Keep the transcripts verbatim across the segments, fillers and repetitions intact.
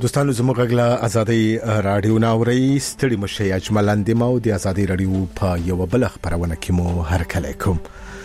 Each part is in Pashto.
دوستانو زموږ غلا ازادي رادیو ناوړی ستړي مشه اجمل اندمو د ازادي رادیو په یو بل خبرونه کې مو هر کله کوم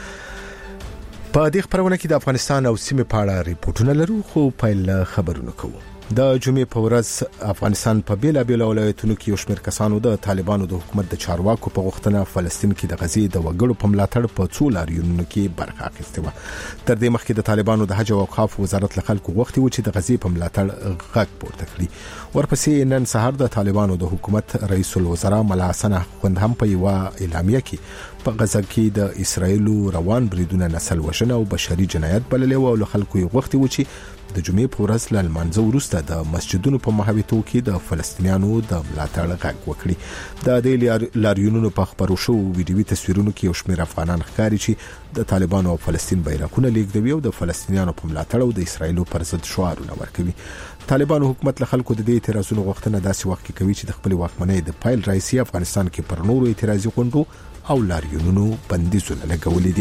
په دې خبرونه کې د افغانستان او سیمه په اړه ریپورتونه لرو خو په خبرونه کوو د جمعې په ورځ افغانستان په بیلا بیل ولایتونو کې یو شمېر کسانو د طالبانو د حکومت د چارواکو په غوښتنه فلسطین کې د غزي د وګړو په ملاتړ په څو لاریونونو کې برخه اخیسته و تر دې مخکې د طالبانو د حج او اوقاف وزارت له خلکو غوښتي و چې د غزي په ملاتړ غږ پورته کړي ورپسې نن سهار د طالبانو د حکومت رئیس الوزرا ملا حسن خوند هم په یو اعلامیه کې په غزا کې د اسرایل روان بریدونه نسل وژنه او بشري جنایت بللې و او له خلکو یې غوښتي و چې د جمعې په ورځ له لمانځه وروسته د مسجدونو په محوطو کې د فلسطینیانو د ملاتړ غږ وکړي د دې لاریونونو په خبرو شو ویډیوي تصویرونو کې یو شمېر افغانان ښکاري چې د طالبانو او فلسطین بیرغونه لیږدوي او د فلسطینیانو په ملاتړ او د اسرایل پر ضد شعارونه ورکوي طالبانو حکومت له خلکو د دې اعتراضونو غوښتنه داسې وخت کې کوي چې د خپل واکمنۍ د پایل رئیسي افغانستان کې پر نورو اعتراضي غونډو او لاریونونو بندیزونه لګولې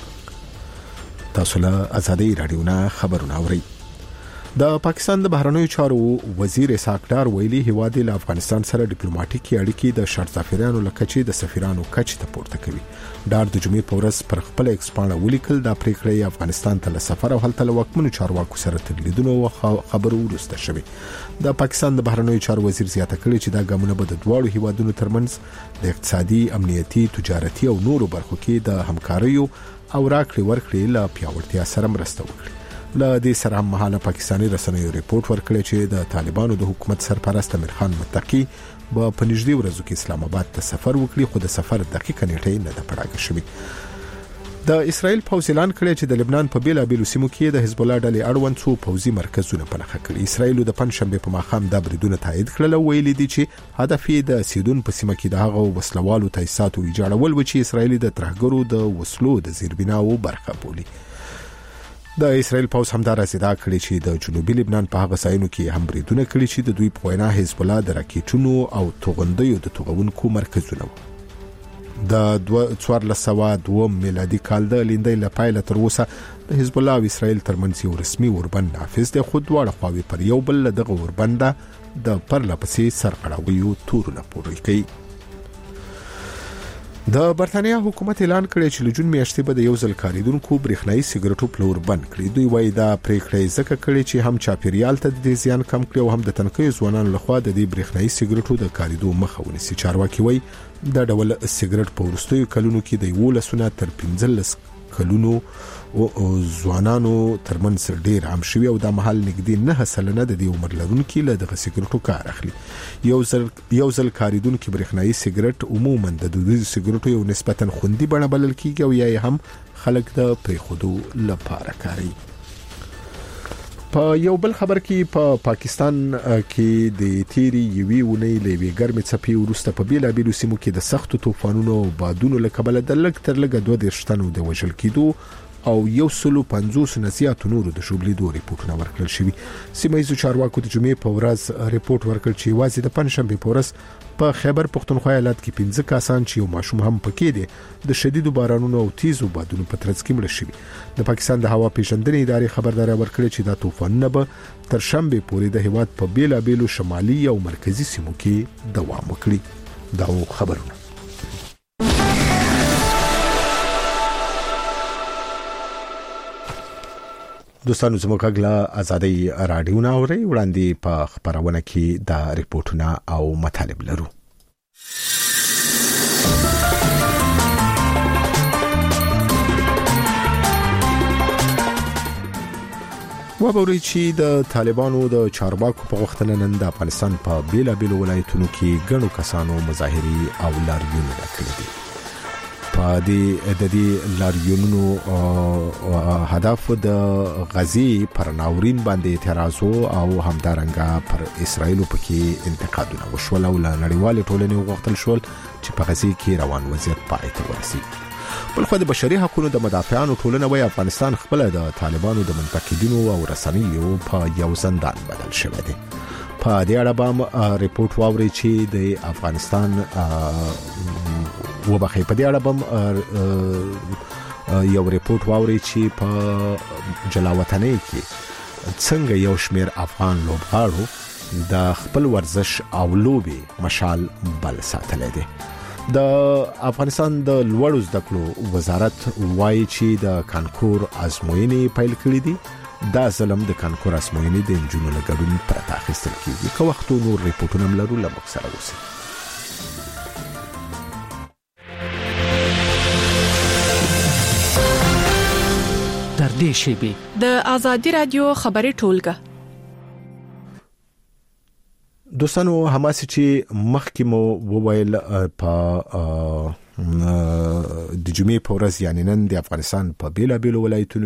دي تاسو له ازادي رادیو نه خبرونه اورئ د پاکستان د بهرنیو چارو وزیر اسحاق ډار ویلي هیواد له افغانستان سره ډیپلوماټیکي اړیکې د شرطافرانو لکه د سفیرانو کچ ته پورته کوي ډار د جمعې په ورځ پر خپل ایکسپانډ ولیکل د پریکړې افغانستان ته سفر او هلته له واکمنو چارواکو سره تدلیدونه او خبرو ورسته شوی د پاکستان د بهرنیو چارو وزیر زیاته کړی چې دا ګامونه به د دواړو هیوادونو ترمنځ د اقتصادي امنیتي تجارتي او نورو برخو کې د همکارۍ او راکړې ورکړې له پیاوړتیا سره مرسته وکړي له دې سره هم مهاله پاکستاني رسنیو ریپورت ورکړی چې د طالبانو د حکومت سرپرست امیر خان متقی په پنځډي ورځو کې اسلام آباد ته سفر وکړي خو د سفر دقیقه نیټه نه ده پړاګه شوې د اسرایل پوځ اعلان کړی چې د لبنان په بیلا بیل سیمو کې د حزب الله ډلې اړوند څو پوځي مرکزونه په نښه کړي اسرایل د پنځشنبه په ماښام د بریدونو تایید کړل او ویلي دي چې هدف یې د سیدون په سیمه کې د هغو وسلوالو تاسیساتو ایجاړول و چې اسرایل د ترهګرو د وسلو د زیربناو برخه بولي د اسرایل پوځ همدار ازدا کړی چې د جنوبي لبنان په هغه ځایونو کې هم بریدونه کړی چې د دوی په وینا حزب الله د راکېټونو او توغندیو د توغونکو مرکزونه د دوه لسمه دوه میلادي کال د لیندۍ له پایله تر اوسه د حزب الله او اسرایل ترمنځ یو رسمي اوربند نافذ دی خو دواړه خواوې پر یو بل دغه اوربنده د پرلپسې سرغړاویو تورونه پورې کوي د برتانیا حکومت اعلان کړی چې لجون میاشتې به د یو ځل کاریدونکو برېښنايي سیګریټو پلور بند کړي دوی وایي دا پریکړه ځکه کړي چې هم چاپیریال ته د زیان کم کړي او هم د تنکیو ځوانانو لخوا د دې برېښنايي سیګریټو د کاریدو مخه ونیسي چارواکي وایي دا ډول سیګریټ په وروستیو کلونو کې د یو لسونه تر پنځلس کلونو او ځوانانو ترمنځ ډیر عام شوی او د محل نګدي نه سلنه د دې عمر لرونکو له دغه سیګریټو کار اخلي یو ځل یو ځل کاریدونکو برېښنايي سیګریټ عموما د دودیز سیګریټو یو نسبتا خوندي بڼه بلل کیږي او یا هم خلک د پریخودو لپاره کاروي په یو بل خبر کې په پا پاکستان کې د تیری یوې ونې لوي ګرمي څپې ورسته په بیلا بیل سیمو کې د سختو طوفانونو او بادونو له کبله د لګ تر لګ دوه درشتنو د وژل کېدو او یو سلو پنځوس نزيات نورو د شوبلیدو ریپورتونه ورکړل شوی سیمایي چارواکو د جمعې په ورځ ریپورت ورکړ چې واځي د پنځشنبه په ورځ په خیبر پختونخوا ایالت کې پنځه کسان چې یو ماشوم هم پکې دي د شدیدو بارانونو او تیزو بادونو په ترڅ کې مړ شوي د پاکستان د هوا پیژندنې ادارې خبرداري ورکړه چې دا طوفانونه به تر شنبه پورې د هیواد په بیلا بیلو شمالي او مرکزی سیمو کې دوام وکړي دا خبرونه دوستانو زموږ غلا ازادي رادیو ناوړی وړاندې په خبرونه کې دا ریپورتونه او مطالب لرو وبوري چې د طالبانو د چارواکو په غوښتنه نن د افغانستان په بیلا بیل ولایتونو کې ګڼو کسانو مظاهري او لاریونونه کړي دي په دې د دې لاریونونو هدف د غزي پر ناورین باندې اعتراض او همدارنګه پر اسرایل په کې انتقادونه وشول او نړیوال ټولنې غوښتل شول چې په غزي کې روان وضعیت پای ته ورسیږي بلخو د بشري حقوقو د مدافعانو ټولنه وایي افغانستان خپل د طالبانو د منتقدینو او رسنیو په یو زندان بدل شوی دی په دې اړه به ریپورت واوري چې د افغانستان وبخې په دې اړه به یو ریپورت واوري چې په جلاوطنۍ کې څنګه یو شمیر افغان لوبغاړو د خپل ورزش او لوبي مشال بل ساتلی دی. د افغانستان د لوړو زده کړو وزارت وایي چې د کانکور ازموینې پیل کړې دي. دا ځلم د کانکور ازموینې د انجونو له ګډون پرته اخیستل کیږي. که وخت نور ریپورټونه هم لرو له موږ سره اوسئ. تر دې شیبې د آزادي رادیو خبري ټولګه دوستانو حماس چې مخکې مو وویل په د جمعې په ورځ یعنی نن د افغانستان په بیلا بیلو ولایتونو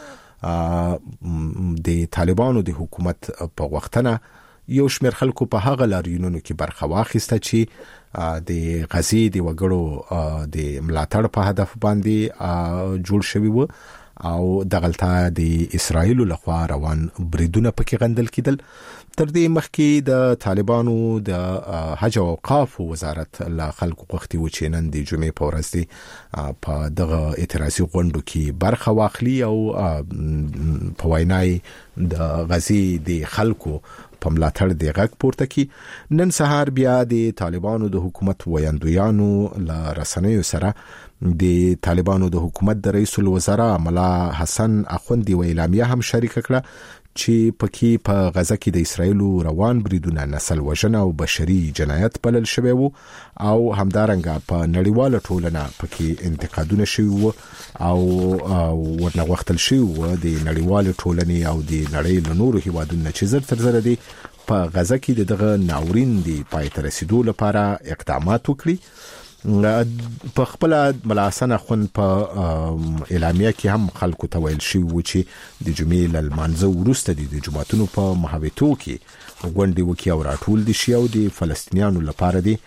کې د طالبانو د حکومت په وختنه یو شمېر خلکو په هغه لاریونونو کې برخه واخیسته چې د غزي د وګړو د ملاتړ په هدف باندې جوړ شوی و او دغلطه د اسرایل لخوا روان بریدونه پکې غندل کېدل. تر دې مخکې د طالبانو د حج او اوقاف وزارت له خلکو غوښتي و چې نن د جمعې په ورځ دی په دغه اعتراضي غونډو کې برخه واخلي او په وینای د غزي د خلکو په ملاتړ د غږ پورته کی. نن سهار بیا د طالبانو د حکومت ویاندویانو له رسنیو سره د طالبانو د حکومت د رئیس الوزرا ملا حسن اخوندی و اعلامیه هم شریک کړه چې پکې په غزه کې د اسرایل روان بریدونه نسل وژنه او بشري جنایت بلل شوی وو او همدارنګه په نړیواله ټولنه پکې انتقادونه شوی وو او ورنه وختل شوی وو د نړیواله ټولنې او د نړۍ له نورو هیوادونو چې زر تر زر دي په غزه کې دغه ناورین دی پای ته رسیدو لپاره اقدامات وکړي. په خپل ملاسنه خون په اعلامیه کې هم خلکو ته ویل شي و چې د جمعې ل مانځه وروسته د جمعتونو په محاوتو کې غونډې وکړي او راټول دي شي او د فلسطینیانو لپاره دي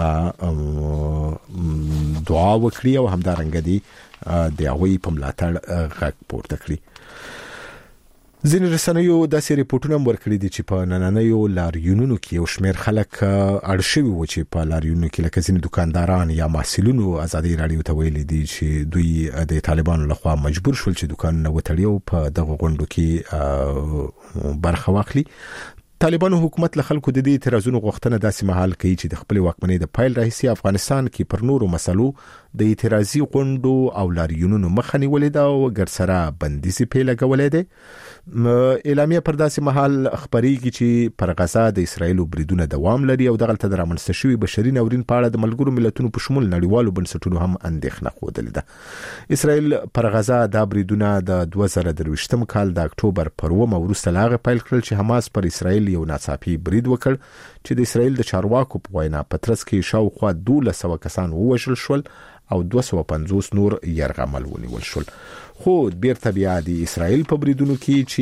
دعا وکړي او همدارنګه دي د هغوی په ملاتړ غږ پورته کړي. ځینې رسنیو داسې ریپورټونه ورکړي دي چې په نننیو لاریونونو کې یو شمېر خلک اړ شوي و چې په لاریونونو کې لکه ځینې دکانداران یا محصلونو ازادي رادیو ته ویلي دي چې دوی د طالبانو لخوا مجبور شول چې دکانونه وتړي او په دغه غونډو کې برخه واخلي. طالبانو حکومت له خلکو د دې اعتراضونو غوښتنه داسې مهال کوي چې د خپل واکمنۍ د پایل راهیسي افغانستان کې پر نورو مسلو د اعتراضي غونډو او لاریونونو مخه نیولې ده او ګرسره بندیزي پې لګولې ده. اعلامیه پر داسې مهال خبرېږي چې پر غزه د اسرایل بریدونه دوام لري او دغلته د رامنځته شوي بشري ناورین په اړه د ملګرو ملتونو په شمول نړیوالو بنسټونو هم اندېښنه ښودلې ده. اسرایل پر غزه د بریدونه د دوه زره درویشتم کال د اکتوبر پر اوومه وروسته لا غ پیل کړل چې حماس پر اسرایل یو ناڅاپي برید وکړ چې د اسرایل د چارواکو په وینا په ترڅ کې شاوخوا دولس سوه کسان ووژل شول او دوه سوه پنځوس نور یرغمل ونیول شول. خو بیرته بیا د اسرایل په بریدونو کې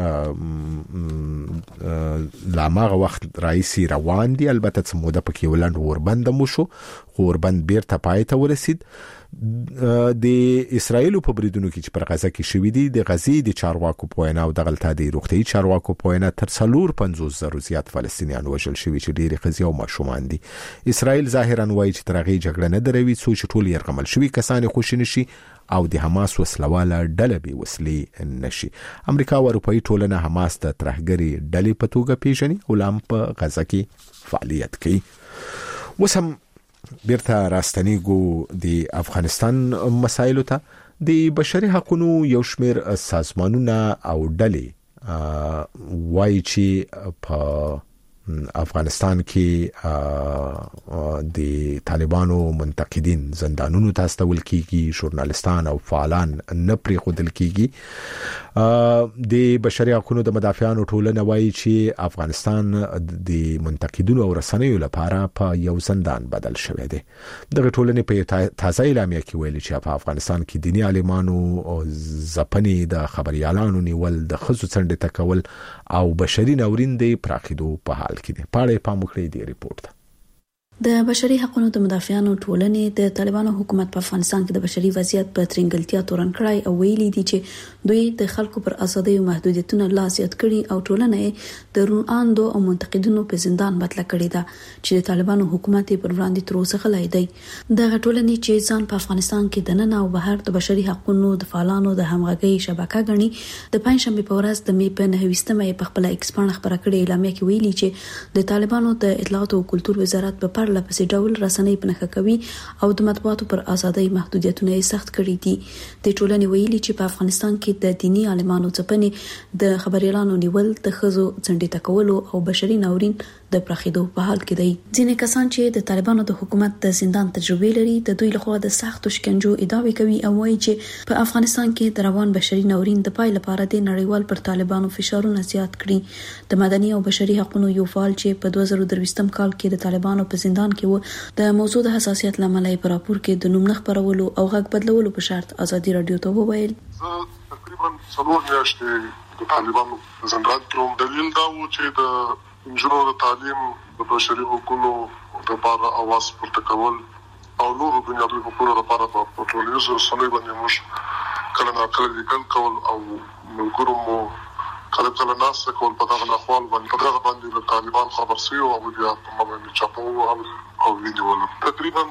چې لامغه وخت راځي روان دي البته څه موده پکې ولند وربند مو شو خو وربند بیرته پای ته ورسید. د اسرایل په بریدونو کې چې پر غزه کې شوې دي د غزي د چارواکو په وینا او دغلطه د روغتي چارواکو په وینا تر څلور پنځوس زره زیات فلسطینیان وژل شوي چې ډېری ښځې او ماشومان دي. اسرایل ظاهرا وایي چې تر هغې جګړه نه دروي څو چې ټول یرغمل شوي کسان خوشي نشي او د حماس وسلواله ډله به وسلې نشي. امریکا او اروپאי ټولنه حماس د ترهګري ډلې په توګه پیژني او لام په غزه کې فعالیت کوي. وسم بیرته راستنیږو د افغانستان مسایلو ته. د بشري حقوقو یو شمېر سازمانونه او ډلې وایي چې په افغانستان کې د طالبانو منتقدین زندانونو ته استول کیږي، ژورنالستان او فعالان نه پریښودل کیږي. د بشري حقوقو د مدافعانو ټولنه وایي چې افغانستان د منتقدینو او رسنیو لپاره په یو زندان بدل شوی دی. دغه ټولنې په تازه اعلامیه کې ویلي چې په افغانستان کې دیني عالمانو او ځپنې د خبريالانو نیول، د ښځو څنډې ته کول او بشري ناورین د پراخېدو په حال کې دي. پاړې پام وکړئ د ریپورت ته. د بشري حقوقو د مدافعانو ټولنې د طالبانو حکومت په افغانستان کې د بشري وضعیت په ترنګلتیا تورن کړای او ویلي دي چې دوی د خلکو پر ازادۍ او محدودیتونو لا زیات کړي او ټولنه د روندو او منتقدینو په زندان بدله کړې ده چې د طالبانو حکومت پر وړاندې تر اوسه غلی دی. د ټولنې چې ځان په افغانستان کې د نن او بهر د بشري حقوقو د فعالانو د همغږي شبکه غني د پنځشنبه په ورځ د می په نهويستمه په خپل ایکسپان خبره کړې اعلامیه کې ویلي چې د طالبانو د اطلاعات او کلتور وزارت په لپسې ډول رسنۍ پنهخه کوي او د مطبوعاتو پر ازادۍ محدودیتونه یې سخت کړي دي. د ټولنې ویلي چې په افغانستان کې د دینی عالمانو ځپنې د خبريالانو نیول د خزو څنډې تکولو او بشري ناورین د پرخیدو په حال کې دی. ځینې کسان چې د طالبانو د حکومت د زندان تجربه لري د دوی لخوا د سخت شکنجو ادعاوې کوي او وایي چې په افغانستان کې د روان بشري ناورین د پای لپاره د نړیوال پر طالبانو فشارونه زیات کړي. د مدني او بشري حقوقو یو فعال چې په دوه زره درویشتم کال کې د طالبانو په زندان کې و د موضوع د حساسیت لامل یې په راپور کې د نوم خبرولو او غږ بدلولو په شرط ازادي رادیو ته وویل. تقریبا څلور میاشتې د طالبانو زندان کې دلیل دا و چې د انجونو د تعلیم د بشري حقوقو لپاره اواز پورته کول او نور بنیادي حقوقو لپاره په ټولنیزو رسنیو باندې موږ کله ناکله لیکل کول او ملګرو مو کله کله ناس کول په دغه احوال باندې په دغه باندې د طالبان خبر سي او بیا په باندې چاپو او ویډیو تقریبا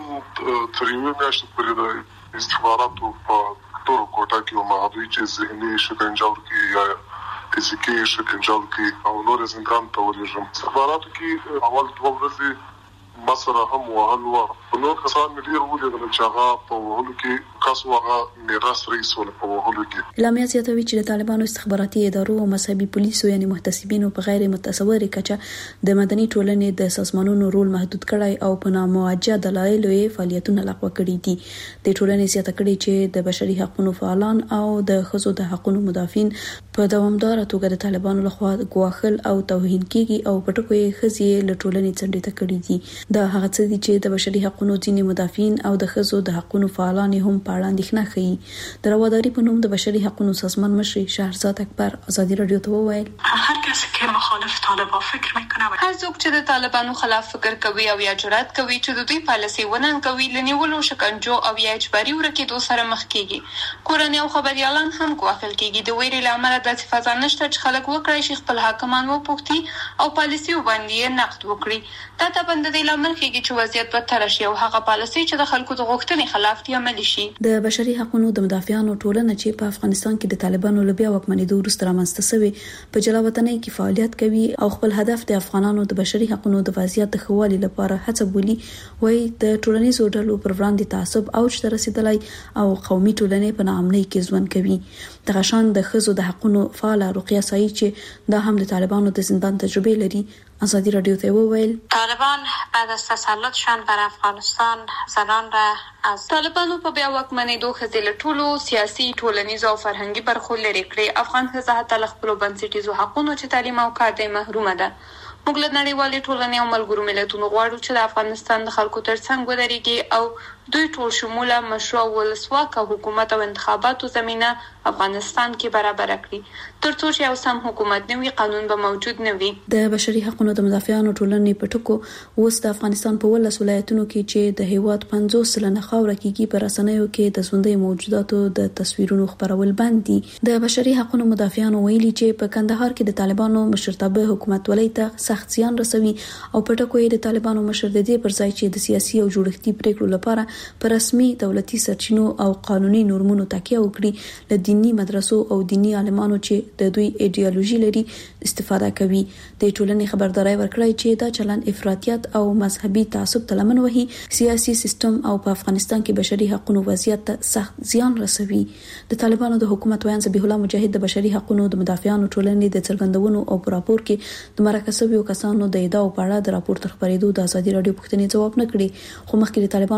تر یو میاشتې پورې د استخباراتو په ټول کوټه کې محدودي چې ذهني شکنجه کوي یا فزیکي شکنجه کوي او نور زندان ته ورېږم. استخباراتو کې اول دوه ورځې مسره هم وهلو نور کسان ډیر ولیدل چې هغه په وهلو کې کاسو هغه میراث رئیس ول په وهلو کې. اعلامیه زیاتوي چې د طالبانو استخباراتي ادارو او مذهبي پولیسو یعنی محتسبینو په غیر متصوره کچه د مدني ټولنې د سازمانونو رول محدود کړای او په ناموجه دلایلو یې فعالیتونه لغوه کړي دي. د ټولنې زیاته کړي چې د بشري حقوقو فعالان او د خزو د حقوقو مدافعین په دوامدار توګه د طالبانو لخوا ګواښل او توهین کیږي او په ټکو یې خزي له ټولنې څنډې ته کړي دي. دا هغه څه دي چې د بشري حقوقو ځینې مدافعین او د خزو د حقوقو فعالان هم په اړه اندېښنه کوي. د رواداري په نوم د بشري حقوقو سازمان مشر شهرزاد اکبر ازادي رادیو ته وویل هر کس که مخالف طالبان فکر میکنه هر څوک چې د طالبانو خلاف فکر کوي او یا جرأت کوي چې د دوی پالیسي وننګوي لنیولو شکنجو او یا اجباري ورکېدو سره مخ کیږي. کورنۍ او خبريالان هم ګواښل کیږي. د ویرې لامل د فضا نشته چې خلک وکړي شي خپل حاکمان وپوښتي او پالیسي باندې نقد وکړي. دا ته بند دی لامل کیږي چې وضعیت بدتر شي او هغه پالیسي چې د خلکو د غوښتنې خلاف دی عملي شي. د بشري حقوقو د مدافعانو ټولنه چې په افغانستان کې د طالبانو لبیا وکمنېدو وروسته رامنځته شوې په جلا وطنۍ کې فعالیت کوي او خپل هدف د افغانانو د بشري حقوقو د وضعیت د ښه والي لپاره هڅه بولي. وایي د ټولنیزو ډلو پر وړاندې تعصب اوج ته رسیدلی او قومي ټولنې په ناامنۍ کې ژوند کوي. د غشان د خزو د حقوقو فعال رقیه سایي چې دا هم د طالبانو د زندان تجربه لري ازادي رادیو ته وویل طالبان بعد از تسلطشان بر افغانستان زنان را از طالبانو په بیا واکمنېدو ښځې له ټولو سیاسي ټولنیزو او فرهنګي برخو لرې کړې. افغان ښځه حتی له خپلو بنسټیزو حقونو چې تعلیم او کار دی محرومه ده. موږ له نړیوالې ټولنې او ملګرو ملتونو غواړو چې د افغانستان د خلکو ترڅنګ ودرېږي او دوی ټول شموله مشروع ولسواکه حکومت او انتخاباتو زمینه افغانستان کې برابر کړي. ترڅو چې یو سم حکومت نه وي قانون به موجود نه وي. د بشري حقوقو د مدافعانو ټولنې په ټکو اوس د افغانستان په ولس ولایتونو کې چې د هیواد پنځوس سلنه خاوره کېږي په رسنیو کې د ژوندۍ موجوداتو د تصویرونو خبرول بند دي. د بشري حقوقو مدافعانو ویلي چې په کندهار کې د طالبانو مشرتابه حکومت ولای ته سخت زیان رسوي او په ټکو یې د طالبانو مشر د دې پر ځای چې د سیاسي او جوړښتي پریکړو لپاره پر رسمي دولتي سرچینو او قانوني نورمونو تکیه وکړي له دینی مدرسو او دینی عالمانو چې د دوی ایډیالوژي لري استفاده کوي. د ټولنې خبرداري ورکړای چې دا چلن افراطیت او مذهبي تعصب ته لمن وهي سیاسي سیستم او په افغانستان کې بشري حقوقو وضعیت ته سخت زیان رسوي. د طالبانو د حکومت ویان ذبیح الله مجاهد د بشري حقوقو د مدافعانو ټولنې د څرګندونو او راپور کې د مرکزي کسانو د ادعاو په اړه د راپور تر خبرېدو د ازادي رادیو پوښتنې ځواب نه کړي. خو مخکې د طالبانو حکومت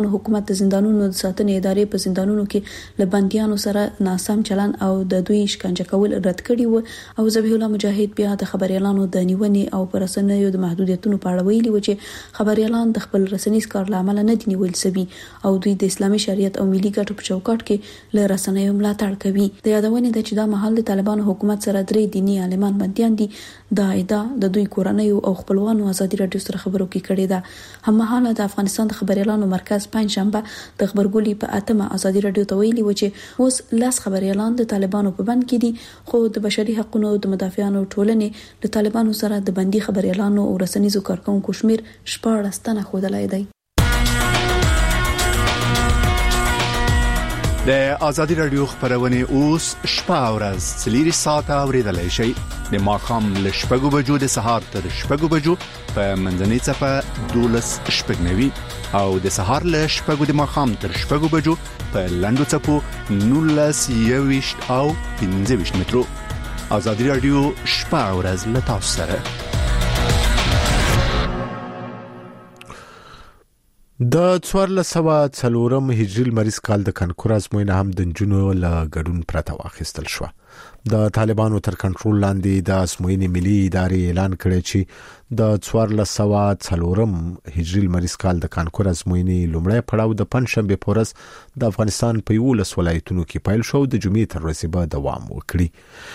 حکومت د زندانونو د ساتنې ادارې په زندانونو کې له بنديانو سره ناسم چلن او د دوی شکنجه کول رد کړي و او ذبیح الله مجاهد بیا د خبريالانو د نیونې او پرسنیو د محدودیتونو په اړه ویلي و چې خبريالان د خپل رسنیز کار لامل نه دي نیول سوي او دوی د اسلامي شریعت او ملي ګټو په چوکاټ کې له رسنیو ملاتړ کوي. د یادونې د چې دا مهال د طالبانو حکومت سره درې دینی عالمان بنديان دي دا ادعا د دوی کورنۍ او خپلوانو ازادي رادیو سره خبرو کې کړې ده. هممهاله د افغانستان د خبريالانو مرکز پنځ شنبه د خبرګولي په اتمه ازادي رادیو ته ویلي و چې اوس لاس خبريالان د طالبانو په بند کې دي خو د بشري حقوقو د مدافعانو ټولنې د طالبانو سره د بندي خبريالانو او رسنیزو کارکونکو شمیر شپږ تنه ښودلای دی. د آزادی رادیو خبرونه اوس شپه ورځ سلیری ساعته اوریدلای شي د ماخام ل شپږو بجو د سهار تر شپږو بجو په منځنۍ صفه دولس شپږنوي او د سهار ل شپږو د ماخام تر شپږو بجو په لندو صفو نولس یويشت او پنځه ویشت مترو. آزادی رادیو شپه ورځ ل تاسو سره. د څوارلس سوه څلورم هجري لمریز کال د کنکور ازموینه هم د جنونو له ګډون پرته واخیستل شو. د طالبانو تر کنټرول لاندې د ازموینې ملي ادارې اعلان کړی چې د څوارلس سوه څلورم هجري لمریز کال د کنکور ازموینې لومړی پړاو د پنځشنبه په ورځ د افغانستان په یولس ولایتونو کې پیل شو د جمعې تر ورځې به دوام وکړي.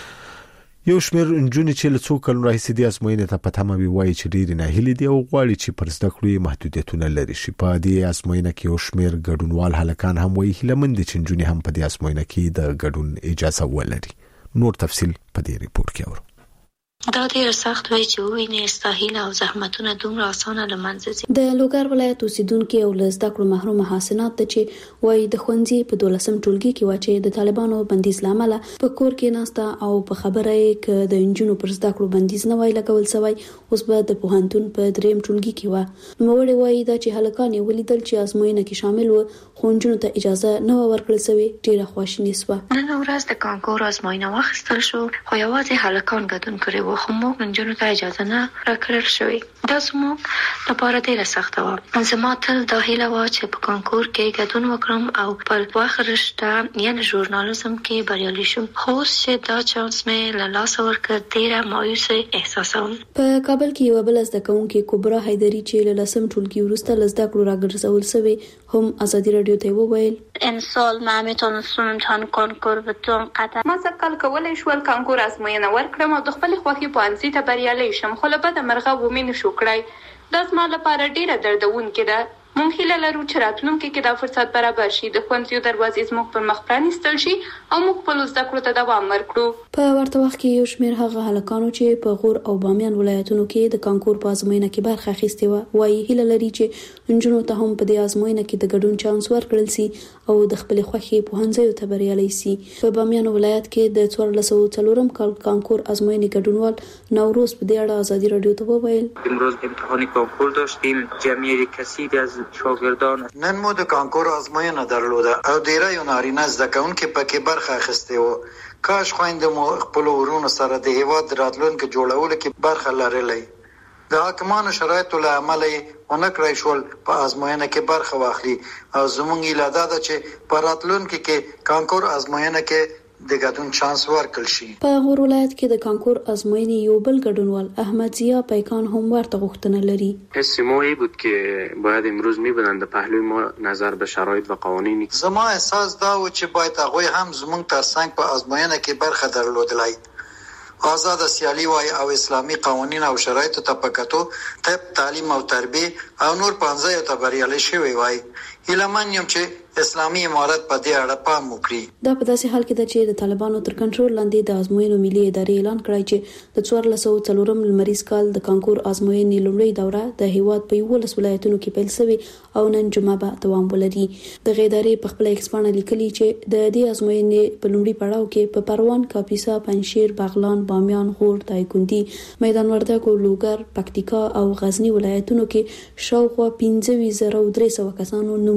یو شمېر نجونې چې له څو کلونو راهیسې د ازموینې ته په تمه وي وایي چې ډېرې ناهیلې دي او غواړي چې پر زده کړو محدودیتونه لري شي. په دې ازموینه کې یو شمېر ګډونوال هلکان هم وایي هیلهمند دي چې نجونې هم په دې ازموینه کې د ګډون اجازه ولري. نور تفصیل په دې ریپورت کې اورو. دا ډیر سخت وي چې ویني استاهیل او زحمتونه دومره اسانه لمنځه ځي. د لوګر ولایت اوسیدونکو او لزده کړو محروم حسنات ته چې وایي د خوندې په دولسم ټولګي کې واچي د طالبانو بندیز لامل په کور کې ناسته او په خبره یې ک د انجونو پر زده کړو بندیز نه وای لګول سوی اوس به د پوهنتون په دریم ټولګي کې و. نو وړي وایي دا چې هلکان یې ولیدل چې ازموینه کې شامل و خو انجونو ته اجازه نه ورکړل سوی ډیره خواشینی سوه. نن ورځ د کانکور ازموینه واخیستل شو خو یوازې هلکان ګډون کړي و خو موږ انجونو ته اجازه نه راکړل شوې. دا زموږ لپاره ډیره سخته وه. زما تل دا هیله وه چې په کانکور کې ګډون وکړم او پر وخت رشته یعنې ژورنالیزم کې بریالي شم. خو اوس چې دا چانس مې له لاسه ورکړ ډیره مایوسه احساسوم. په کابل کې یو بل زده کوونکې کبرا حیدري چې له لسم ټولګي وروسته له زده کړو راګرځول سوې هم ازادي رادیو ته وویل امسال ما میتونستم امتحان کانکور بتون قطعا ما سقل کولای شول کانکور ازموینه ورکړم او د خپل خوښي پوهنځي ته بریالي شم خو له بده مرغه ومې نشو کړی. دا زما لپاره ډیره دردونکې ده. مونږ هیله لرو چې راتلونکي کې دا فرصت برابر شي د ښوونځیو دروازې زموږ پر مخ پرانیستل شي او موږ خپلو زده کړو ته دوام ورکړو. په ورته وخت کې یو شمېر هغه هلکانو چې په غور او بامیان ولایتونو کې د کانکور په ازموینه کې برخه اخیستې وه وایي هیله لري چې نجونو ته هم په دې ازموینه کې د ګډون چانس ورکړل سي او د خپلې خوښې پوهنځیو ته بریالي سي. په بامیان ولایت کې د څوارلس سوه څلورم کال کانکور ازموینې ګډونوال نوروز په دې اړه ازادي رادیو ته وویل امروز امتحان کانکور داشتیم. جمعیت کثیری از شاگردان نن مو د کانکور ازموینه درلوده او ډیری یو نارینه زده کوونکي پکې برخه اخیستې وه. کاش خویندې مو خپلو ورونو سره د هیواد راتلونکي جوړولو کې برخه لرلی. د حاکمانو شرایطو له امله یې ونه کړای شول په ازموینه کې برخه واخلي او زموږ هیله دا ده چې په راتلونکي کې کانکور ازموینه کې د ګډون چانس ورکړل شي. په غور ولایت کې د کانکور ازموینې یو بل ګډونوال احمد ضیا پیکان هم ورته غوښتنه لري. حس ما این بود که باید امروز میبودن در پهلوی ما نظر به شرایط و قوانین. زما احساس دا و چې باید هغوی هم زموږ ترڅنګ په ازموینه کې برخه درلودلای. آزاد سیالي وای او اسلامي قوانین او شرایطو ته په کتو طب تعلیم او تربیه او نور پنځه ته بریالي شوی وای. هیلهمن یم چې اسلامي امارت په دې اړه پام وکړي. دا په داسې حال کې ده چې د طالبانو تر کنټرول لاندې د ازموینو ملي ادارې اعلان کړی چې د څوارلس سوه څلورم لمریز کال د کانکور ازموینې لومړۍ دوره د هیواد په یولس ولایتونو کې پیل شوې او نن جمعه به دوام ولري. دغه ادارې په خپل ایکس باندې لیکلي چې د دې ازموینې په لومړي پړاو کې په پروان، کاپیسا، پنجشیر، بغلان، بامیان، غور، دایکنډي، میدان وردګ، لوګر، پکتیکا او غزنی ولایتونو کې شاوخوا پنځه ویشت زره درې سوه کسانو نوم